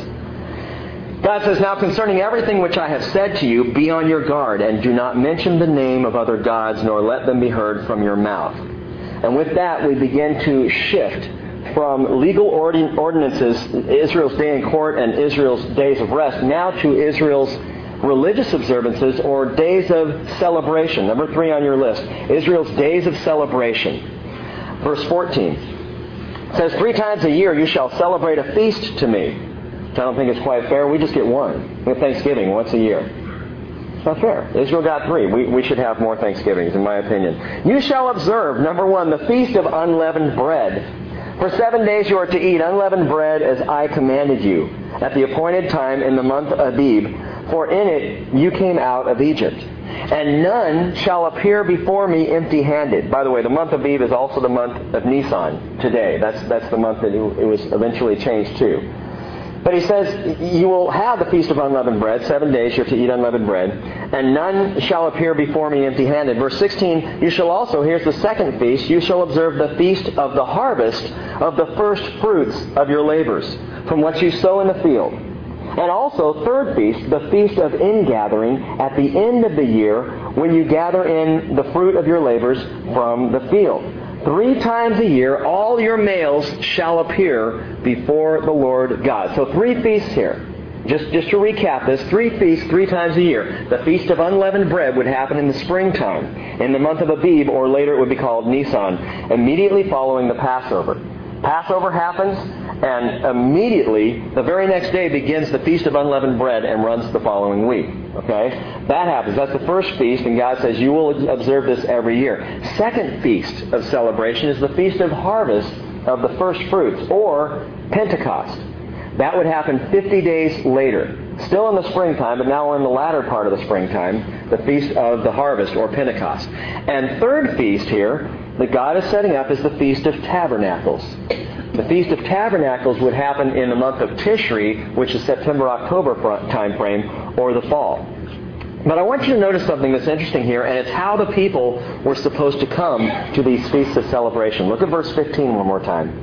A: God says, now concerning everything which I have said to you, be on your guard, and do not mention the name of other gods, nor let them be heard from your mouth. And with that, we begin to shift from legal ordinances, Israel's day in court and Israel's days of rest, now to Israel's religious observances or days of celebration. Number 3 on your list, Israel's days of celebration. Verse 14 says, 3 times a year you shall celebrate a feast to me. I don't think it's quite fair. We just get one. We have Thanksgiving once a year. It's not fair. Israel got 3. We should have more Thanksgivings, in my opinion. You shall observe, number 1, the Feast of Unleavened Bread. For 7 days you are to eat unleavened bread as I commanded you, at the appointed time in the month Abib, for in it you came out of Egypt. And none shall appear before me empty-handed. By the way, the month Abib is also the month of Nisan today. That's the month that it was eventually changed to. But he says, you will have the Feast of Unleavened Bread. 7 days you're to eat unleavened bread. And none shall appear before me empty-handed. Verse 16, you shall also, here's the second feast, you shall observe the Feast of the Harvest of the first fruits of your labors, from what you sow in the field. And also, third feast, the Feast of Ingathering, at the end of the year, when you gather in the fruit of your labors from the field. 3 times a year, all your males shall appear before the Lord God. So 3 feasts here. Just to recap this, 3 feasts 3 times a year. The Feast of Unleavened Bread would happen in the springtime, in the month of Abib, or later it would be called Nisan, immediately following the Passover. Passover happens, and immediately, the very next day begins the Feast of Unleavened Bread and runs the following week. Okay? That happens. That's the first feast, and God says, you will observe this every year. Second feast of celebration is the Feast of Harvest of the First Fruits, or Pentecost. That would happen 50 days later. Still in the springtime, but now we're in the latter part of the springtime, the Feast of the Harvest, or Pentecost. And third feast here that God is setting up is the Feast of Tabernacles. The Feast of Tabernacles would happen in the month of Tishri, which is September-October time frame, or the fall. But I want you to notice something that's interesting here, and it's how the people were supposed to come to these feasts of celebration. Look at verse 15 one more time.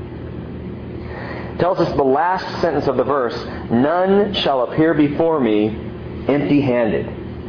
A: It tells us the last sentence of the verse, none shall appear before me empty-handed.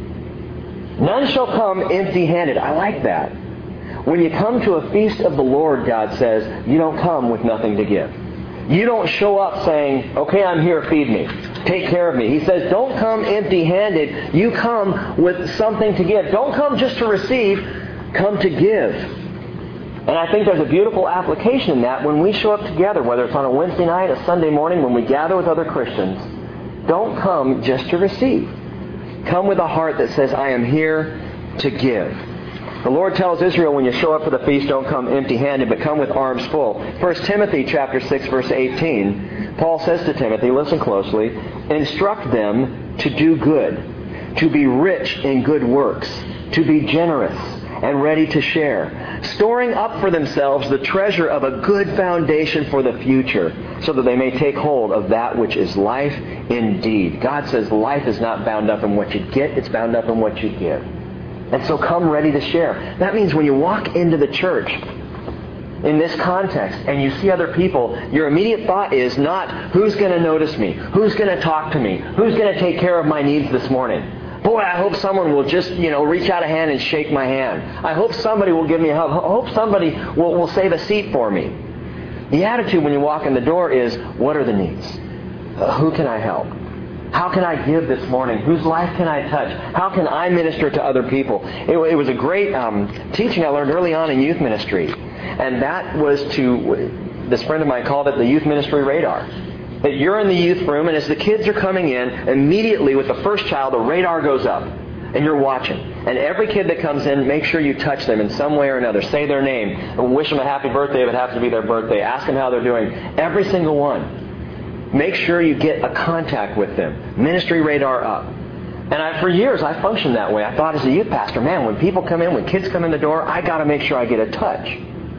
A: None shall come empty-handed. I like that. When you come to a feast of the Lord, God says, you don't come with nothing to give. You don't show up saying, okay, I'm here, feed me. take care of me. He says, don't come empty-handed. You come with something to give. Don't come just to receive. Come to give. And I think there's a beautiful application in that when we show up together, whether it's on a Wednesday night, a Sunday morning, when we gather with other Christians. Don't come just to receive. Come with a heart that says, I am here to give. The Lord tells Israel, when you show up for the feast, don't come empty-handed, but come with arms full. 1 Timothy chapter 6, verse 18, Paul says to Timothy, listen closely, instruct them to do good, to be rich in good works, to be generous and ready to share, storing up for themselves the treasure of a good foundation for the future, so that they may take hold of that which is life indeed. God says life is not bound up in what you get, it's bound up in what you give. And so come ready to share. That means when you walk into the church in this context and you see other people, your immediate thought is not, who's going to notice me? Who's going to talk to me? Who's going to take care of my needs this morning? Boy, I hope someone will just, reach out a hand and shake my hand. I hope somebody will give me a hug. I hope somebody will save a seat for me. The attitude when you walk in the door is, what are the needs? Who can I help? How can I give this morning? Whose life can I touch? How can I minister to other people? It was a great teaching I learned early on in youth ministry. And that was this friend of mine called it the youth ministry radar. That you're in the youth room, and as the kids are coming in, immediately with the first child, the radar goes up. And you're watching. And every kid that comes in, make sure you touch them in some way or another. Say their name. And wish them a happy birthday if it happens to be their birthday. Ask them how they're doing. Every single one. Make sure you get a contact with them. Ministry radar up. And for years, I functioned that way. I thought as a youth pastor, man, when people come in, when kids come in the door, I got to make sure I get a touch.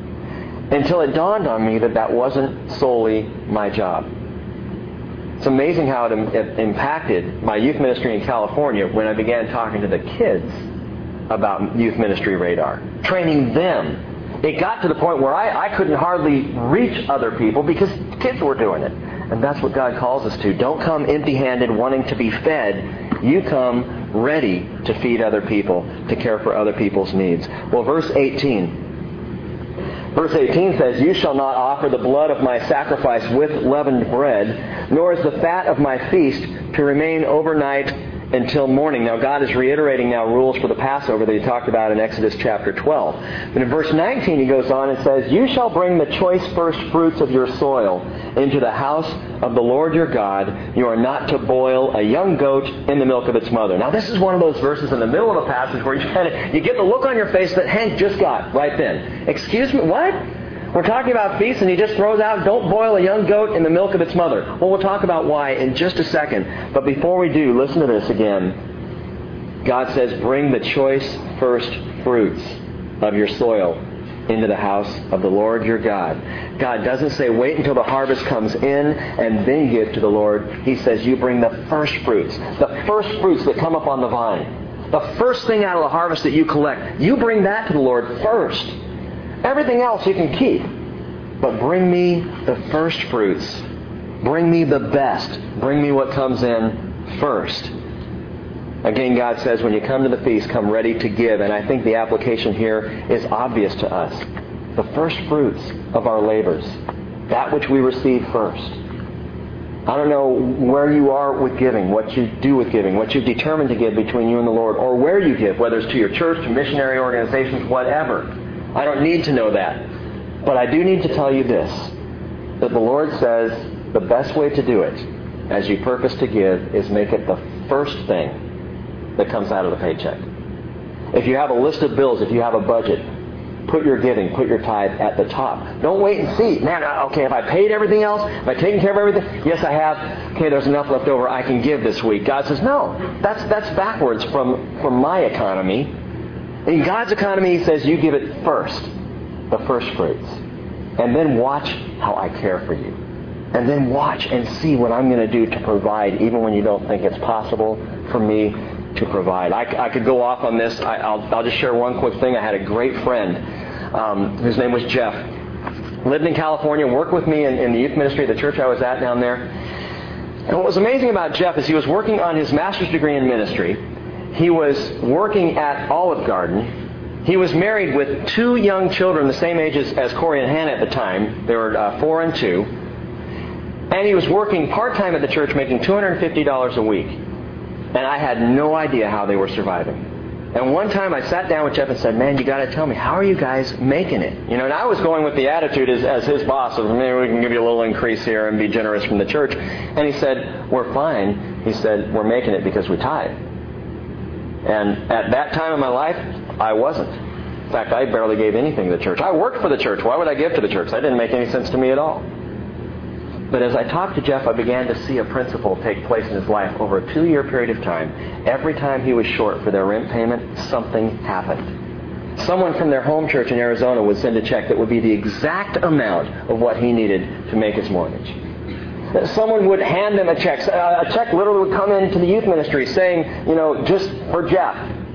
A: Until it dawned on me that wasn't solely my job. It's amazing how it impacted my youth ministry in California when I began talking to the kids about youth ministry radar, training them. It got to the point where I couldn't hardly reach other people because kids were doing it. And that's what God calls us to. Don't come empty-handed wanting to be fed. You come ready to feed other people, to care for other people's needs. Well, verse 18. Verse 18 says, you shall not offer the blood of my sacrifice with leavened bread, nor is the fat of my feast to remain overnight until morning. Now God is reiterating now rules for the Passover that he talked about in Exodus chapter 12. But in verse 19 he goes on and says, you shall bring the choice first fruits of your soil into the house of the Lord your God. You are not to boil a young goat in the milk of its mother. Now this is one of those verses in the middle of a passage where you get the look on your face that Hank just got right then. Excuse me, what? We're talking about feasts and he just throws out, don't boil a young goat in the milk of its mother. Well, we'll talk about why in just a second. But before we do, listen to this again. God says, bring the choice first fruits of your soil into the house of the Lord your God. God doesn't say wait until the harvest comes in and then give to the Lord. He says you bring the first fruits that come up on the vine. The first thing out of the harvest that you collect. You bring that to the Lord first. Everything else you can keep. But bring me the first fruits. Bring me the best. Bring me what comes in first. Again, God says when you come to the feast, come ready to give. And I think the application here is obvious to us. The first fruits of our labors. That which we receive first. I don't know where you are with giving, what you do with giving, what you've determined to give between you and the Lord, or where you give, whether it's to your church, to missionary organizations, whatever. I don't need to know that. But I do need to tell you this, that the Lord says the best way to do it, as you purpose to give, is make it the first thing that comes out of the paycheck. If you have a list of bills, if you have a budget, put your giving, put your tithe at the top. Don't wait and see. Man, okay, have I paid everything else? Have I taken care of everything? Yes, I have. Okay, there's enough left over I can give this week. God says, no, that's backwards from my economy. In God's economy, He says you give it first, the first fruits. And then watch how I care for you. And then watch and see what I'm going to do to provide, even when you don't think it's possible for me to provide. I could go off on this. I'll just share one quick thing. I had a great friend whose name was Jeff. Lived in California, worked with me in the youth ministry at the church I was at down there. And what was amazing about Jeff is he was working on his master's degree in ministry. He was working at Olive Garden. He was married with 2 young children the same age as Corey and Hannah at the time. They were 4 and 2. And he was working part-time at the church, making $250 a week. And I had no idea how they were surviving. And one time I sat down with Jeff and said, man, you got to tell me, how are you guys making it? And I was going with the attitude as his boss of, maybe we can give you a little increase here and be generous from the church. And he said, we're fine. He said, we're making it because we tithe. And at that time in my life, I wasn't. In fact, I barely gave anything to the church. I worked for the church. Why would I give to the church? That didn't make any sense to me at all. But as I talked to Jeff, I began to see a principle take place in his life over a 2-year period of time. Every time he was short for their rent payment, something happened. Someone from their home church in Arizona would send a check that would be the exact amount of what he needed to make his mortgage. Someone would hand them a check. A check literally would come into the youth ministry saying, just for Jeff.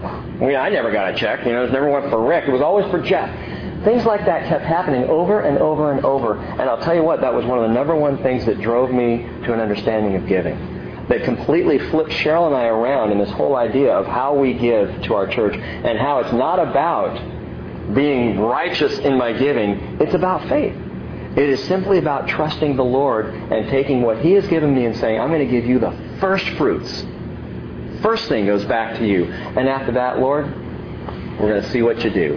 A: I never got a check. It never went for Rick. It was always for Jeff. Things like that kept happening over and over and over. And I'll tell you what, that was one of the number one things that drove me to an understanding of giving. That completely flipped Cheryl and I around in this whole idea of how we give to our church and how it's not about being righteous in my giving. It's about faith. It is simply about trusting the Lord and taking what He has given me and saying, I'm going to give you the first fruits. First thing goes back to you. And after that, Lord, we're going to see what you do.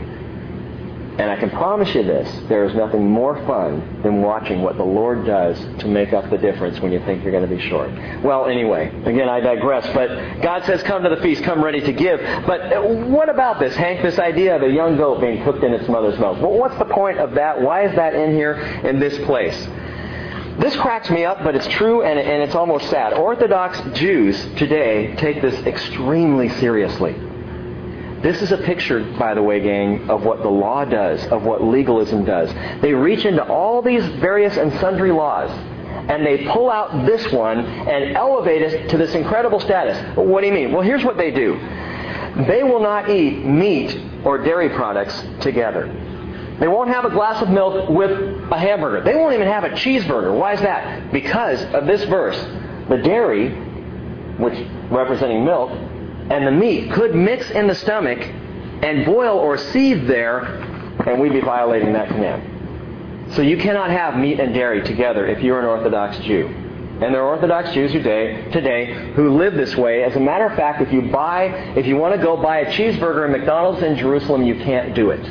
A: And I can promise you this, there is nothing more fun than watching what the Lord does to make up the difference when you think you're going to be short. Well, anyway, again, I digress, but God says, come to the feast, come ready to give. But what about this, Hank, this idea of a young goat being cooked in its mother's milk? Well, what's the point of that? Why is that in here in this place? This cracks me up, but it's true and it's almost sad. Orthodox Jews today take this extremely seriously. This is a picture, by the way, gang, of what the law does, of what legalism does. They reach into all these various and sundry laws, and they pull out this one and elevate it to this incredible status. What do you mean? Well, here's what they do. They will not eat meat or dairy products together. They won't have a glass of milk with a hamburger. They won't even have a cheeseburger. Why is that? Because of this verse. The dairy, which representing milk, and the meat could mix in the stomach and boil or seethe there, and we'd be violating that command. So you cannot have meat and dairy together if you're an Orthodox Jew. And there are Orthodox Jews today who live this way. As a matter of fact, if you want to go buy a cheeseburger at McDonald's in Jerusalem, you can't do it.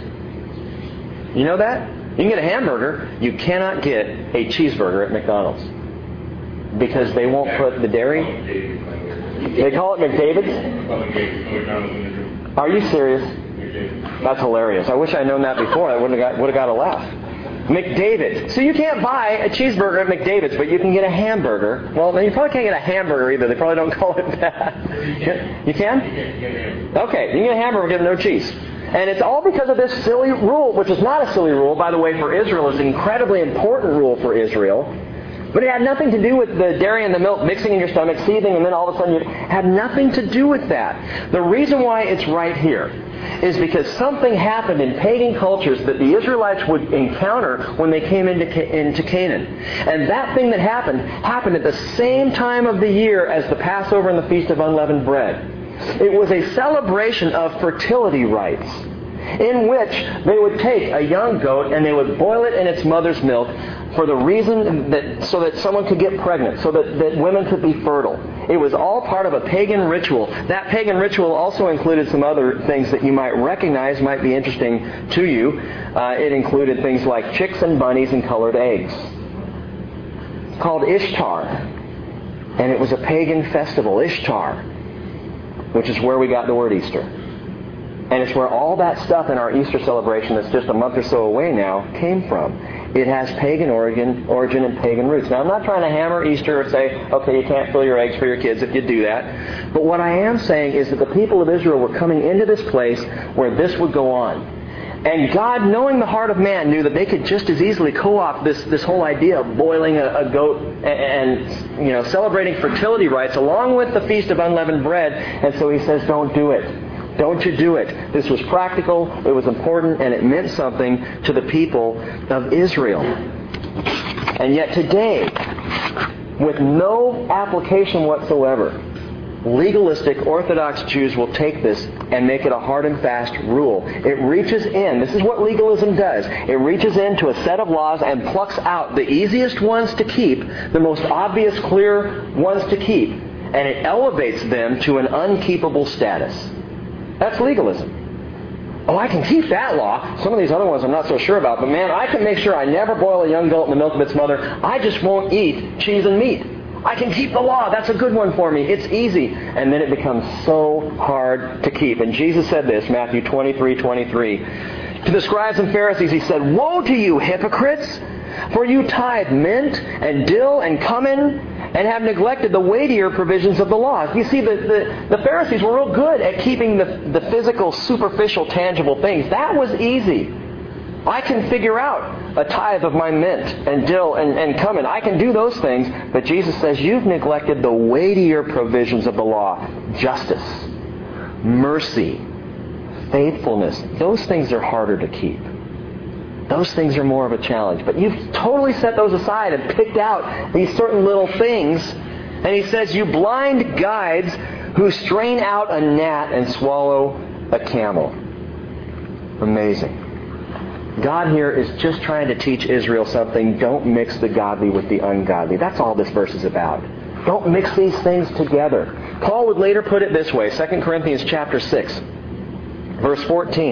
A: You know that? You can get a hamburger. You cannot get a cheeseburger at McDonald's. Because they won't put the dairy. They call it McDavid's? Are you serious? That's hilarious. I wish I'd known that before. I would have got a laugh. McDavid's. So you can't buy a cheeseburger at McDavid's, but you can get a hamburger. Well, you probably can't get a hamburger either. They probably don't call it that. You can? Okay, you can get a hamburger with no cheese. And it's all because of this silly rule, which is not a silly rule, by the way, for Israel. It's an incredibly important rule for Israel. But it had nothing to do with the dairy and the milk mixing in your stomach, seething, and then all of a sudden it had nothing to do with that. The reason why it's right here is because something happened in pagan cultures that the Israelites would encounter when they came into Canaan. And that thing that happened at the same time of the year as the Passover and the Feast of Unleavened Bread. It was a celebration of fertility rites in which they would take a young goat and they would boil it in its mother's milk for the reason so that someone could get pregnant, so that women could be fertile. It was all part of a pagan ritual. That pagan ritual also included some other things that you might recognize, might be interesting to you. It included things like chicks and bunnies and colored eggs. It's called Ishtar. And it was a pagan festival, Ishtar, which is where we got the word Easter. And it's where all that stuff in our Easter celebration that's just a month or so away now came from. It has pagan origin and pagan roots. Now, I'm not trying to hammer Easter or say, okay, you can't fill your eggs for your kids if you do that. But what I am saying is that the people of Israel were coming into this place where this would go on. And God, knowing the heart of man, knew that they could just as easily co-opt this whole idea of boiling a goat and celebrating fertility rites along with the Feast of Unleavened Bread. And so He says, don't do it. Don't you do it. This was practical, it was important, and it meant something to the people of Israel. And yet today, with no application whatsoever, legalistic Orthodox Jews will take this and make it a hard and fast rule. It reaches in. This is what legalism does. It reaches into a set of laws and plucks out the easiest ones to keep, the most obvious, clear ones to keep, and it elevates them to an unkeepable status. That's legalism. Oh, I can keep that law. Some of these other ones I'm not so sure about. But man, I can make sure I never boil a young goat in the milk of its mother. I just won't eat cheese and meat. I can keep the law. That's a good one for me. It's easy. And then it becomes so hard to keep. And Jesus said this, Matthew 23:23. To the scribes and Pharisees, He said, "Woe to you, hypocrites! For you tithe mint and dill and cumin and have neglected the weightier provisions of the law." You see, the Pharisees were real good at keeping the physical, superficial, tangible things. That was easy. I can figure out a tithe of my mint and dill and cumin. I can do those things. But Jesus says, you've neglected the weightier provisions of the law. Justice, mercy, faithfulness. Those things are harder to keep. Those things are more of a challenge. But you've totally set those aside and picked out these certain little things. And He says, you blind guides who strain out a gnat and swallow a camel. Amazing. God here is just trying to teach Israel something. Don't mix the godly with the ungodly. That's all this verse is about. Don't mix these things together. Paul would later put it this way, 2 Corinthians chapter 6, verse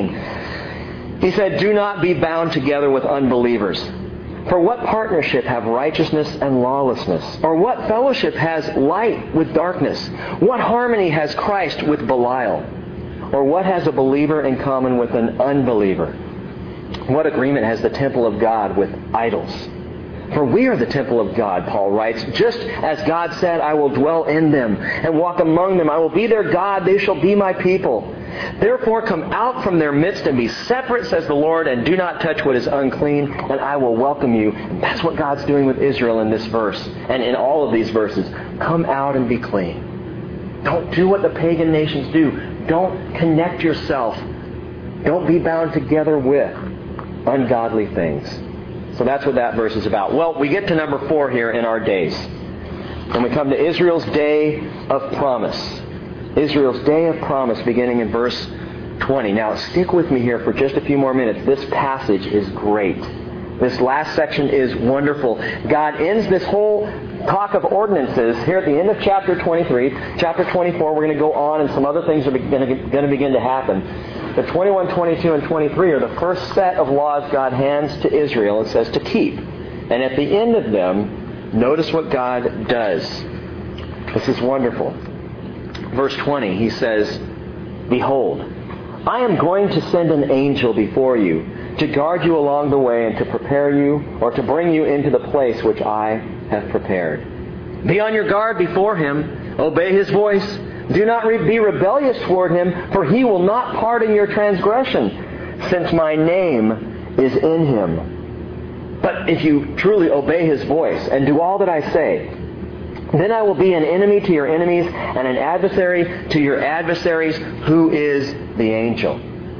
A: 14. He said, "Do not be bound together with unbelievers. For what partnership have righteousness and lawlessness? Or what fellowship has light with darkness? What harmony has Christ with Belial? Or what has a believer in common with an unbeliever? What agreement has the temple of God with idols? For we are the temple of God," Paul writes, "just as God said, I will dwell in them and walk among them. I will be their God, they shall be my people. Therefore come out from their midst and be separate, says the Lord, and do not touch what is unclean, and I will welcome you." And that's what God's doing with Israel in this verse and in all of these verses. Come out and be clean. Don't do what the pagan nations do. Don't connect yourself. Don't be bound together with ungodly things. So that's what that verse is about. Well, we get to number 4 here in our days. And we come to Israel's day of promise. Israel's day of promise beginning in verse 20. Now, stick with me here for just a few more minutes. This passage is great. This last section is wonderful. God ends this whole talk of ordinances here at the end of chapter 23. Chapter 24, we're going to go on, and some other things are going to begin to happen. But 21, 22, and 23 are the first set of laws God hands to Israel. It says to keep. And at the end of them, notice what God does. This is wonderful. Verse 20, He says, "Behold, I am going to send an angel before you to guard you along the way and to prepare you, or to bring you into the place which I have prepared. Be on your guard before Him. Obey His voice. Do not be rebellious toward Him, for He will not pardon your transgression, since my name is in Him. But if you truly obey His voice and do all that I say, then I will be an enemy to your enemies and an adversary to your adversaries, who is the angel."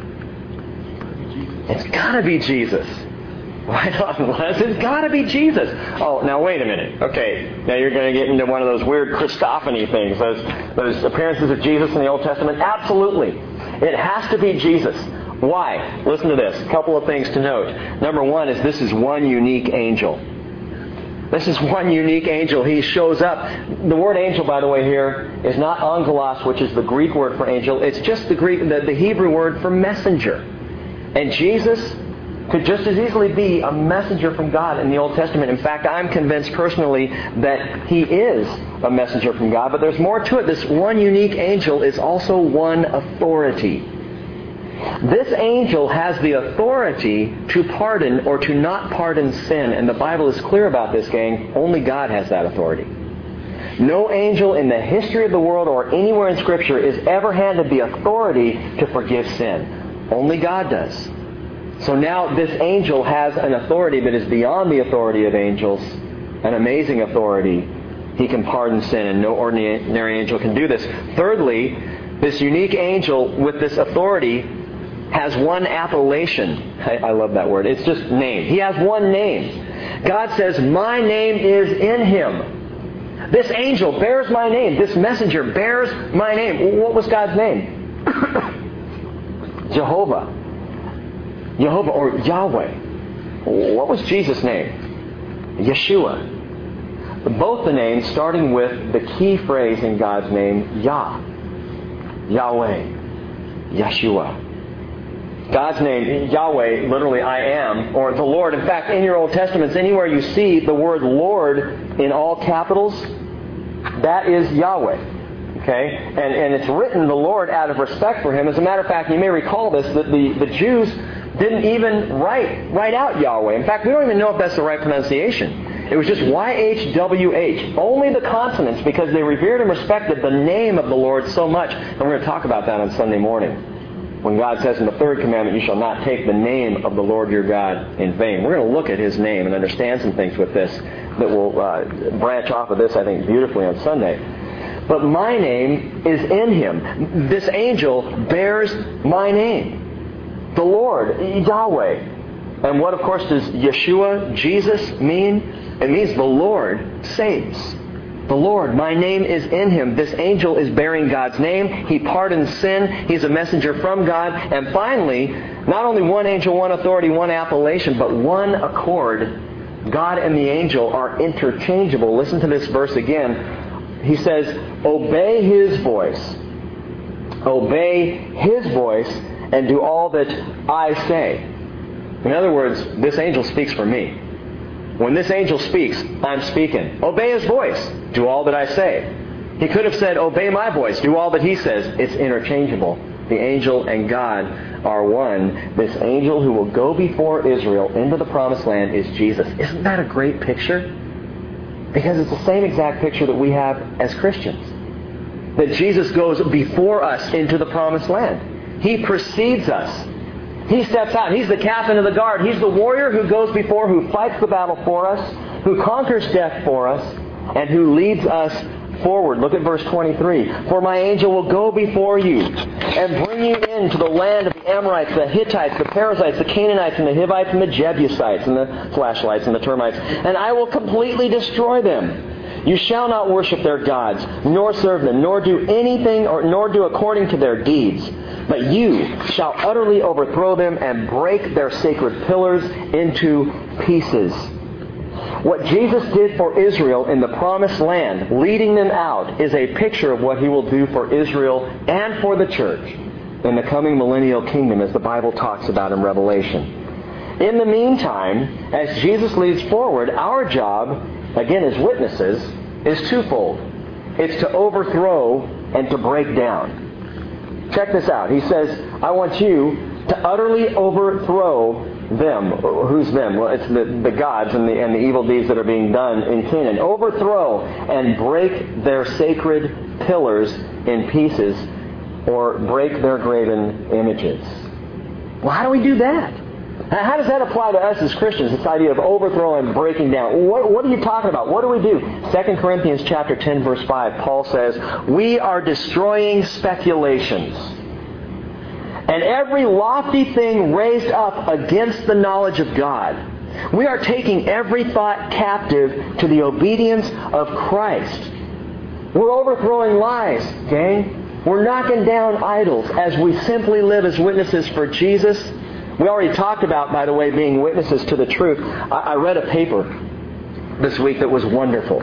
A: It's got to be Jesus. Why not, Les? It's got to be Jesus. Oh, now wait a minute. Okay, now you're going to get into one of those weird Christophany things, those appearances of Jesus in the Old Testament. Absolutely. It has to be Jesus. Why? Listen to this. A couple of things to note. Number one is this is one unique angel. This is one unique angel. He shows up. The word angel, by the way, here is not angelos, which is the Greek word for angel. It's just the Hebrew word for messenger. And Jesus could just as easily be a messenger from God in the Old Testament. In fact, I'm convinced personally that He is a messenger from God. But there's more to it. This one unique angel is also one authority. This angel has the authority to pardon or to not pardon sin. And the Bible is clear about this, gang. Only God has that authority. No angel in the history of the world or anywhere in Scripture is ever handed the authority to forgive sin. Only God does. So now this angel has an authority that is beyond the authority of angels, an amazing authority. He can pardon sin, and no ordinary angel can do this. Thirdly, this unique angel with this authority has one appellation. I love that word. It's just name. He has one name. God says, "My name is in Him. This angel bears my name. This messenger bears my name. What was God's name? Jehovah. Jehovah or Yahweh. What was Jesus' name? Yeshua. Both the names starting with the key phrase in God's name, Yah. Yahweh. Yeshua. God's name, Yahweh, literally I am, or the Lord. In fact, in your Old Testaments, anywhere you see the word Lord in all capitals, that is Yahweh. Okay? And it's written the Lord out of respect for Him. As a matter of fact, you may recall this, that the Jews didn't even write out Yahweh. In fact, we don't even know if that's the right pronunciation. It was just YHWH. Only the consonants, because they revered and respected the name of the Lord so much. And we're going to talk about that on Sunday morning. When God says in the third commandment, you shall not take the name of the Lord your God in vain. We're going to look at His name and understand some things with this that will branch off of this, I think, beautifully on Sunday. But my name is in Him. This angel bears my name. The Lord, Yahweh. And what, of course, does Yeshua, Jesus, mean? It means the Lord saves. The Lord, my name is in Him. This angel is bearing God's name. He pardons sin. He's a messenger from God. And finally, not only one angel, one authority, one appellation, but one accord. God and the angel are interchangeable. Listen to this verse again. He says, obey His voice. Obey His voice and do all that I say. In other words, this angel speaks for me. When this angel speaks, I'm speaking. Obey His voice. Do all that I say. He could have said, obey my voice. Do all that He says. It's interchangeable. The angel and God are one. This angel who will go before Israel into the promised land is Jesus. Isn't that a great picture? Because it's the same exact picture that we have as Christians. That Jesus goes before us into the promised land. He precedes us. He steps out. He's the captain of the guard. He's the warrior who goes before, who fights the battle for us, who conquers death for us, and who leads us forward. Look at verse 23. For my angel will go before you and bring you into the land of the Amorites, the Hittites, the Perizzites, the Canaanites, and the Hivites, and the Jebusites, and the flashlights, and the termites. And I will completely destroy them. You shall not worship their gods, nor serve them, nor do anything, nor do according to their deeds. But you shall utterly overthrow them and break their sacred pillars into pieces. What Jesus did for Israel in the promised land, leading them out, is a picture of what He will do for Israel and for the church in the coming millennial kingdom, as the Bible talks about in Revelation. In the meantime, as Jesus leads forward, our job, again as witnesses, is twofold. It's to overthrow and to break down. Check this out. He says, I want you to utterly overthrow them. Who's them? Well, it's the gods and the evil deeds that are being done in Canaan. Overthrow and break their sacred pillars in pieces, or break their graven images. Well, how do we do that? How does that apply to us as Christians, this idea of overthrow and breaking down? What are you talking about? What do we do? 2 Corinthians chapter 10, verse 5, Paul says, we are destroying speculations and every lofty thing raised up against the knowledge of God. We are taking every thought captive to the obedience of Christ. We're overthrowing lies, gang. We're knocking down idols as we simply live as witnesses for Jesus. We already talked about, by the way, being witnesses to the truth. I read a paper this week that was wonderful.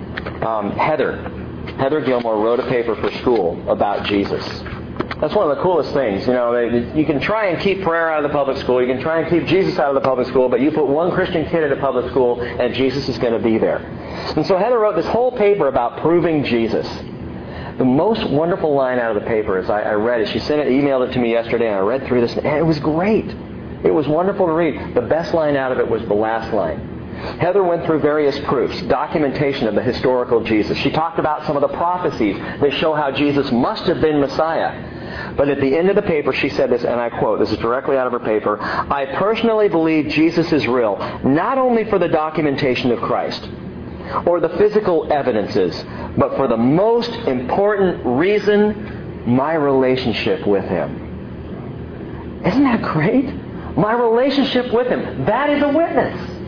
A: Heather Gilmore wrote a paper for school about Jesus. That's one of the coolest things. You know, you can try and keep prayer out of the public school. You can try and keep Jesus out of the public school, but you put one Christian kid in a public school and Jesus is going to be there. And so Heather wrote this whole paper about proving Jesus. The most wonderful line out of the paper, as I read it, she emailed it to me yesterday, and I read through this, and it was great. It was wonderful to read. The best line out of it was the last line. Heather went through various proofs, documentation of the historical Jesus. She talked about some of the prophecies that show how Jesus must have been Messiah. But at the end of the paper, she said this, and I quote, this is directly out of her paper, I personally believe Jesus is real, not only for the documentation of Christ, or the physical evidences, but for the most important reason, my relationship with Him. Isn't that great? My relationship with Him. That is a witness.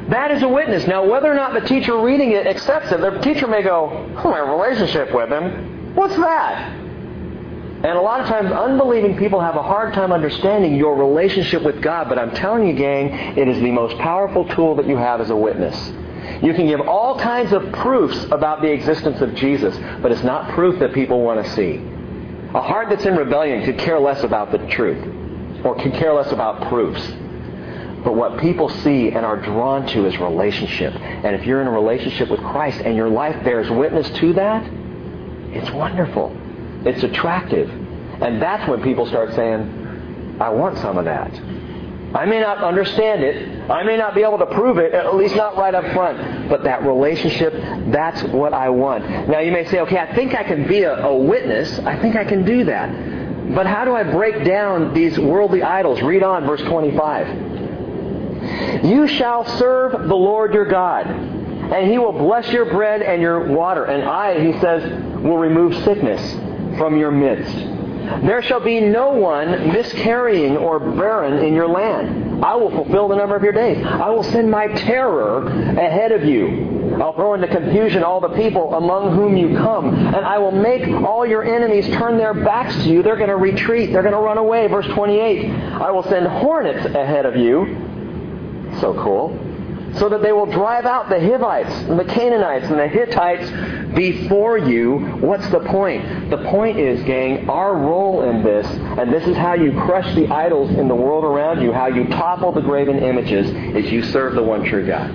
A: That is a witness. Now, whether or not the teacher reading it accepts it, the teacher may go, "Oh, my relationship with Him? What's that?" And a lot of times, unbelieving people have a hard time understanding your relationship with God. But I'm telling you, gang, it is the most powerful tool that you have as a witness. You can give all kinds of proofs about the existence of Jesus, but it's not proof that people want to see. A heart that's in rebellion could care less about the truth, or could care less about proofs. But what people see and are drawn to is relationship. And if you're in a relationship with Christ and your life bears witness to that, it's wonderful. It's attractive. And that's when people start saying, I want some of that. I may not understand it. I may not be able to prove it, at least not right up front. But that relationship, that's what I want. Now you may say, okay, I think I can be a witness. I think I can do that. But how do I break down these worldly idols? Read on, verse 25. You shall serve the Lord your God, and He will bless your bread and your water. And I, He says, will remove sickness from your midst. There shall be no one miscarrying or barren in your land. I will fulfill the number of your days. I will send my terror ahead of you. I'll throw into confusion all the people among whom you come. And I will make all your enemies turn their backs to you. They're going to retreat. They're going to run away. Verse 28. I will send hornets ahead of you. So cool. So that they will drive out the Hivites and the Canaanites and the Hittites before you. What's the point? The point is, gang, our role in this, and this is how you crush the idols in the world around you, how you topple the graven images, is you serve the one true God.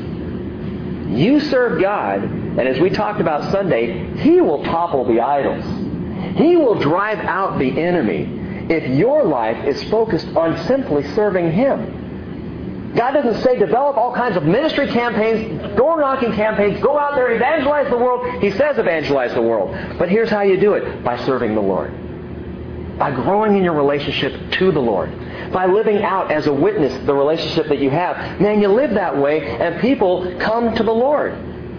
A: You serve God, and as we talked about Sunday, He will topple the idols. He will drive out the enemy if your life is focused on simply serving Him. God doesn't say develop all kinds of ministry campaigns, door-knocking campaigns, go out there, evangelize the world. He says evangelize the world. But here's how you do it. By serving the Lord. By growing in your relationship to the Lord. By living out as a witness the relationship that you have. Man, you live that way and people come to the Lord.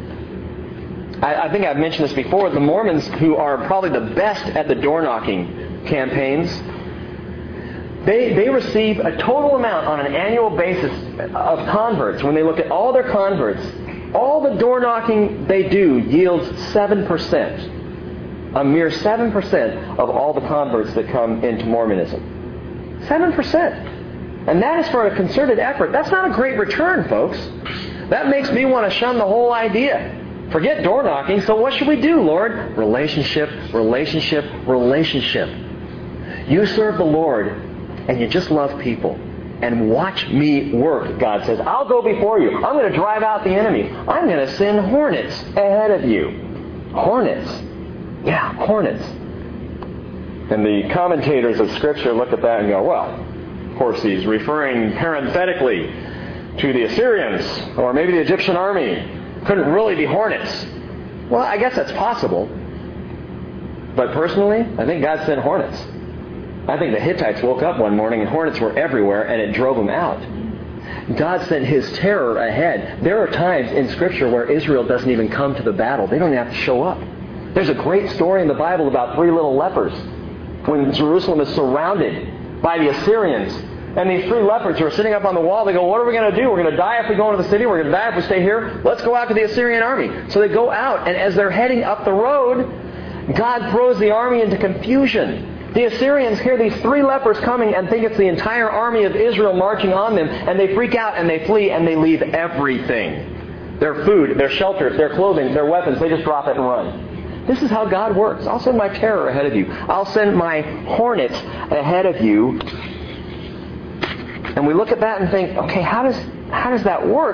A: I think I've mentioned this before. The Mormons, who are probably the best at the door-knocking campaigns, They receive a total amount on an annual basis of converts. When they look at all their converts, all the door knocking they do yields 7%. A mere 7% of all the converts that come into Mormonism. 7%. And that is for a concerted effort. That's not a great return, folks. That makes me want to shun the whole idea. Forget door knocking, so what should we do, Lord? Relationship, relationship, relationship. You serve the Lord and you just love people. And watch me work, God says. I'll go before you. I'm going to drive out the enemy. I'm going to send hornets ahead of you. Hornets. Yeah, hornets. And the commentators of Scripture look at that and go, well, of course he's referring parenthetically to the Assyrians, or maybe the Egyptian army. Couldn't really be hornets. Well, I guess that's possible. But personally, I think God sent hornets. I think the Hittites woke up one morning and hornets were everywhere and it drove them out. God sent His terror ahead. There are times in Scripture where Israel doesn't even come to the battle. They don't even have to show up. There's a great story in the Bible about 3 little lepers when Jerusalem is surrounded by the Assyrians. And these 3 leopards are sitting up on the wall. They go, what are we going to do? We're going to die if we go into the city. We're going to die if we stay here. Let's go out to the Assyrian army. So they go out, and as they're heading up the road, God throws the army into confusion. The Assyrians hear these 3 lepers coming and think it's the entire army of Israel marching on them, and they freak out and they flee and they leave everything. Their food, their shelter, their clothing, their weapons, they just drop it and run. This is how God works. I'll send my terror ahead of you. I'll send my hornets ahead of you. And we look at that and think, okay, how does that work?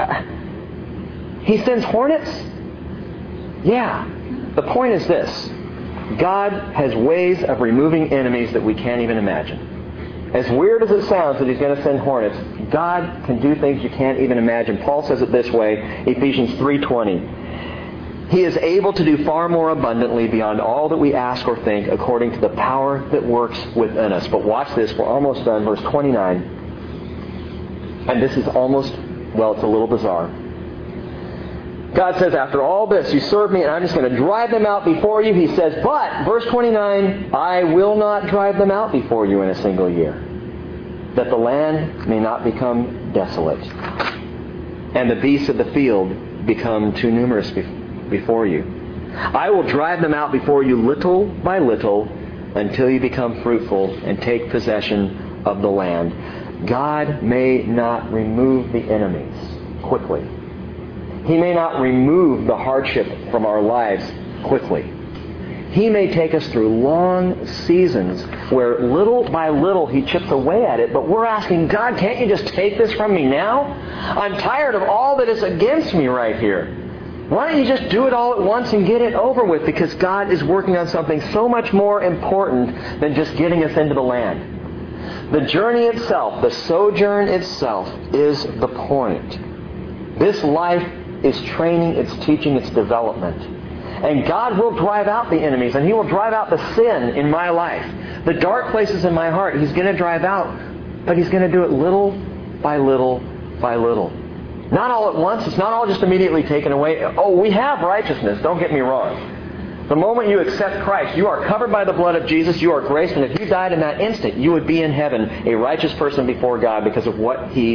A: He sends hornets? Yeah. The point is this. God has ways of removing enemies that we can't even imagine. As weird as it sounds that He's going to send hornets, God can do things you can't even imagine. Paul says it this way, Ephesians 3:20. He is able to do far more abundantly beyond all that we ask or think according to the power that works within us. But watch this, we're almost done. Verse 29. And this is almost, well, it's a little bizarre. God says, after all this, you serve me, and I'm just going to drive them out before you. He says, but, verse 29, I will not drive them out before you in a single year, that the land may not become desolate. and the beasts of the field become too numerous before you. I will drive them out before you little by little until you become fruitful and take possession of the land. God may not remove the enemies quickly. He may not remove the hardship from our lives quickly. He may take us through long seasons where little by little He chips away at it, but we're asking, God, can't you just take this from me now? I'm tired of all that is against me right here. Why don't you just do it all at once and get it over with? Because God is working on something so much more important than just getting us into the land. The journey itself, the sojourn itself, is the point. This life is training, it's teaching, it's development. And God will drive out the enemies, and He will drive out the sin in my life. The dark places in my heart, He's going to drive out, but He's going to do it little by little by little. Not all at once. It's not all just immediately taken away. Oh, we have righteousness. Don't get me wrong. The moment you accept Christ, you are covered by the blood of Jesus. You are graced. And if you died in that instant, you would be in heaven, a righteous person before God because of what He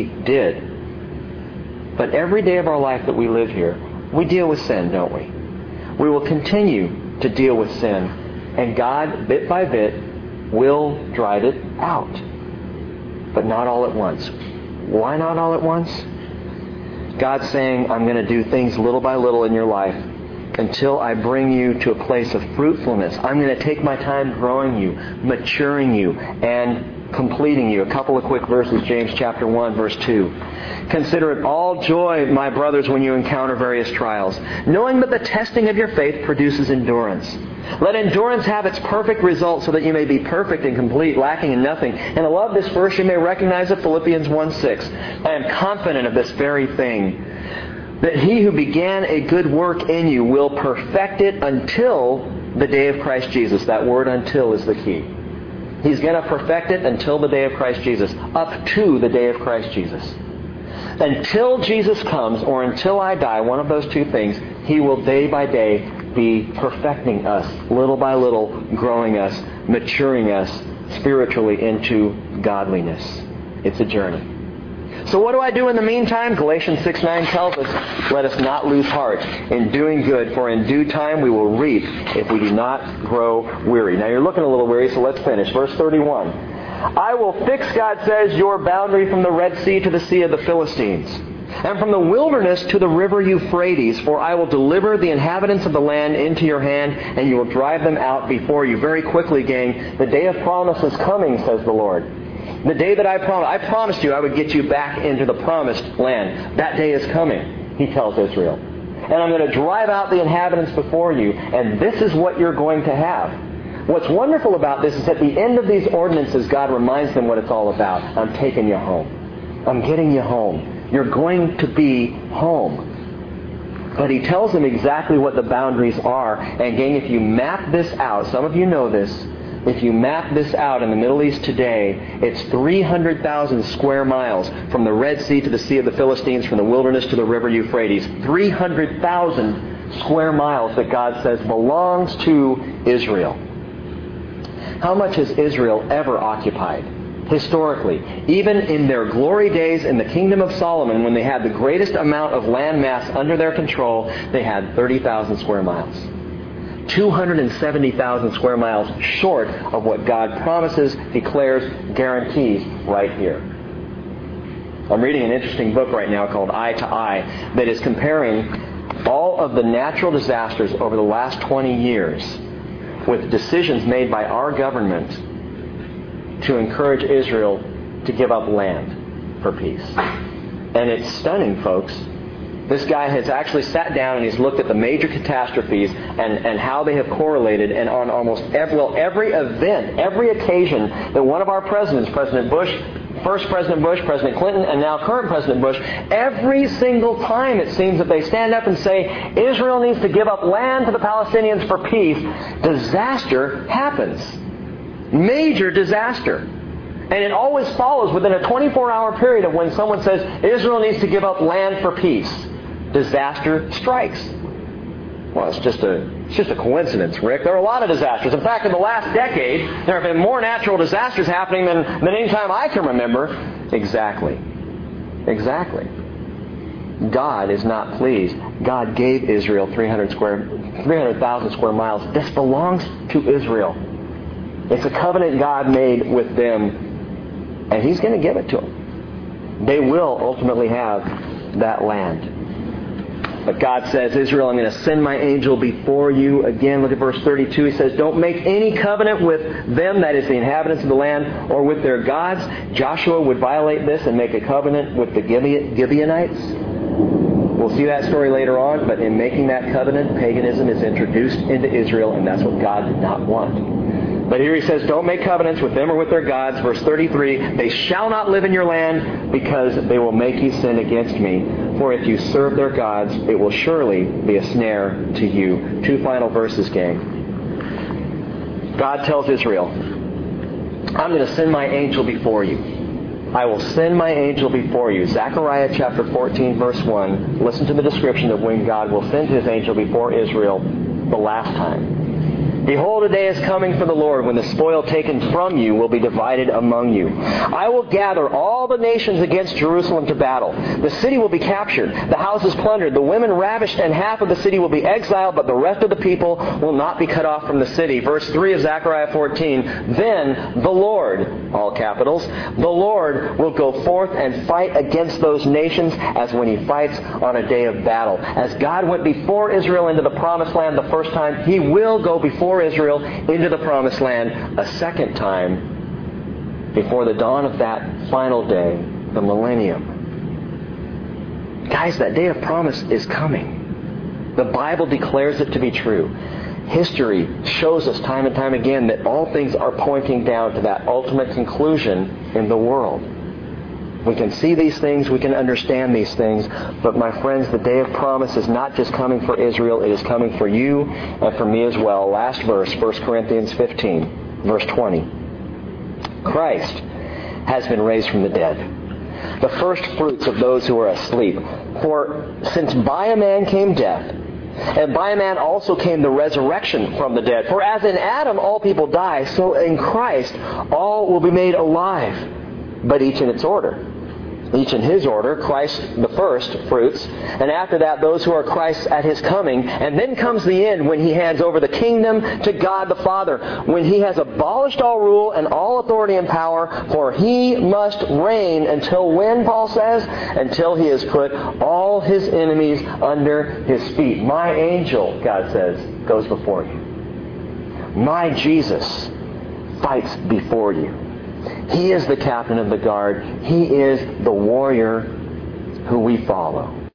A: did. But every day of our life that we live here, we deal with sin, don't we? We will continue to deal with sin. And God, bit by bit, will drive it out. But not all at once. Why not all at once? God's saying, I'm going to do things little by little in your life until I bring you to a place of fruitfulness. I'm going to take my time growing you, maturing you, and completing you. A couple of quick verses, James chapter 1, verse 2. Consider it all joy, my brothers, when you encounter various trials, knowing that the testing of your faith produces endurance. Let endurance have its perfect result so that you may be perfect and complete, lacking in nothing. And I love this verse. You may recognize it, Philippians 1:6. I am confident of this very thing, that He who began a good work in you will perfect it until the day of Christ Jesus. That word until is the key. He's going to perfect it until the day of Christ Jesus. Up to the day of Christ Jesus. Until Jesus comes or until I die, one of those two things, He will day by day be perfecting us, little by little, growing us, maturing us spiritually into godliness. It's a journey. So what do I do in the meantime? Galatians 6:9 tells us, let us not lose heart in doing good, for in due time we will reap if we do not grow weary. Now you're looking a little weary, so let's finish. Verse 31. I will fix, God says, your boundary from the Red Sea to the Sea of the Philistines, and from the wilderness to the river Euphrates, for I will deliver the inhabitants of the land into your hand, and you will drive them out before you. Very quickly, gang, the day of promise is coming, says the Lord. The day that I promised you I would get you back into the promised land. That day is coming, He tells Israel. And I'm going to drive out the inhabitants before you, and this is what you're going to have. What's wonderful about this is at the end of these ordinances, God reminds them what it's all about. I'm taking you home. I'm getting you home. You're going to be home. But He tells them exactly what the boundaries are. And gang, if you map this out, some of you know this, if you map this out in the Middle East today, it's 300,000 square miles from the Red Sea to the Sea of the Philistines, from the wilderness to the river Euphrates. 300,000 square miles that God says belongs to Israel. How much has Israel ever occupied? Historically, even in their glory days in the kingdom of Solomon, when they had the greatest amount of land mass under their control, they had 30,000 square miles. 270,000 square miles short of what God promises, declares, guarantees right here. I'm reading an interesting book right now called Eye to Eye that is comparing all of the natural disasters over the last 20 years with decisions made by our government to encourage Israel to give up land for peace. And it's stunning, folks. This guy has actually sat down and he's looked at the major catastrophes and how they have correlated, and on almost every event, every occasion that one of our presidents, President Bush, first President Bush, President Clinton, and now current President Bush, every single time it seems that they stand up and say, Israel needs to give up land to the Palestinians for peace, disaster happens. Major disaster. And it always follows within a 24-hour period of when someone says, Israel needs to give up land for peace. Disaster strikes. Well, it's just a coincidence, Rick. There are a lot of disasters. In fact, in the last decade, there have been more natural disasters happening than any time I can remember. Exactly. God is not pleased. God gave Israel 300,000 square miles. This belongs to Israel. It's a covenant God made with them, and He's going to give it to them. They will ultimately have that land. But God says, Israel, I'm going to send my angel before you. Again, look at verse 32. He says, don't make any covenant with them, that is the inhabitants of the land, or with their gods. Joshua would violate this and make a covenant with the Gibeonites. We'll see that story later on, but in making that covenant, paganism is introduced into Israel, and that's what God did not want. But here he says, don't make covenants with them or with their gods. Verse 33, they shall not live in your land, because they will make you sin against me. For if you serve their gods, it will surely be a snare to you. 2 final verses, gang. God tells Israel, I'm going to send my angel before you. I will send my angel before you. Zechariah chapter 14, verse 1. Listen to the description of when God will send His angel before Israel the last time. Behold, a day is coming for the Lord when the spoil taken from you will be divided among you. I will gather all the nations against Jerusalem to battle. The city will be captured, the houses plundered, the women ravished, and half of the city will be exiled, but the rest of the people will not be cut off from the city. Verse 3 of Zechariah 14, then the Lord, all capitals, the Lord will go forth and fight against those nations as when He fights on a day of battle. As God went before Israel into the promised land the first time, He will go before Israel into the promised land a second time before the dawn of that final day, the millennium. Guys, that day of promise is coming. The Bible declares it to be true. History shows us time and time again that all things are pointing down to that ultimate conclusion in the world. We can see these things, we can understand these things, but my friends, the day of promise is not just coming for Israel, it is coming for you and for me as well. Last verse, 1 Corinthians 15, verse 20. Christ has been raised from the dead, the first fruits of those who are asleep. For since by a man came death, and by a man also came the resurrection from the dead. For as in Adam all people die, so in Christ all will be made alive, but each in its order. Each in his order, Christ the first fruits, and after that those who are Christ's at His coming. And then comes the end when He hands over the kingdom to God the Father, when He has abolished all rule and all authority and power, for He must reign until when, Paul says? Until He has put all His enemies under His feet. My angel, God says, goes before you. My Jesus fights before you. He is the captain of the guard. He is the warrior who we follow.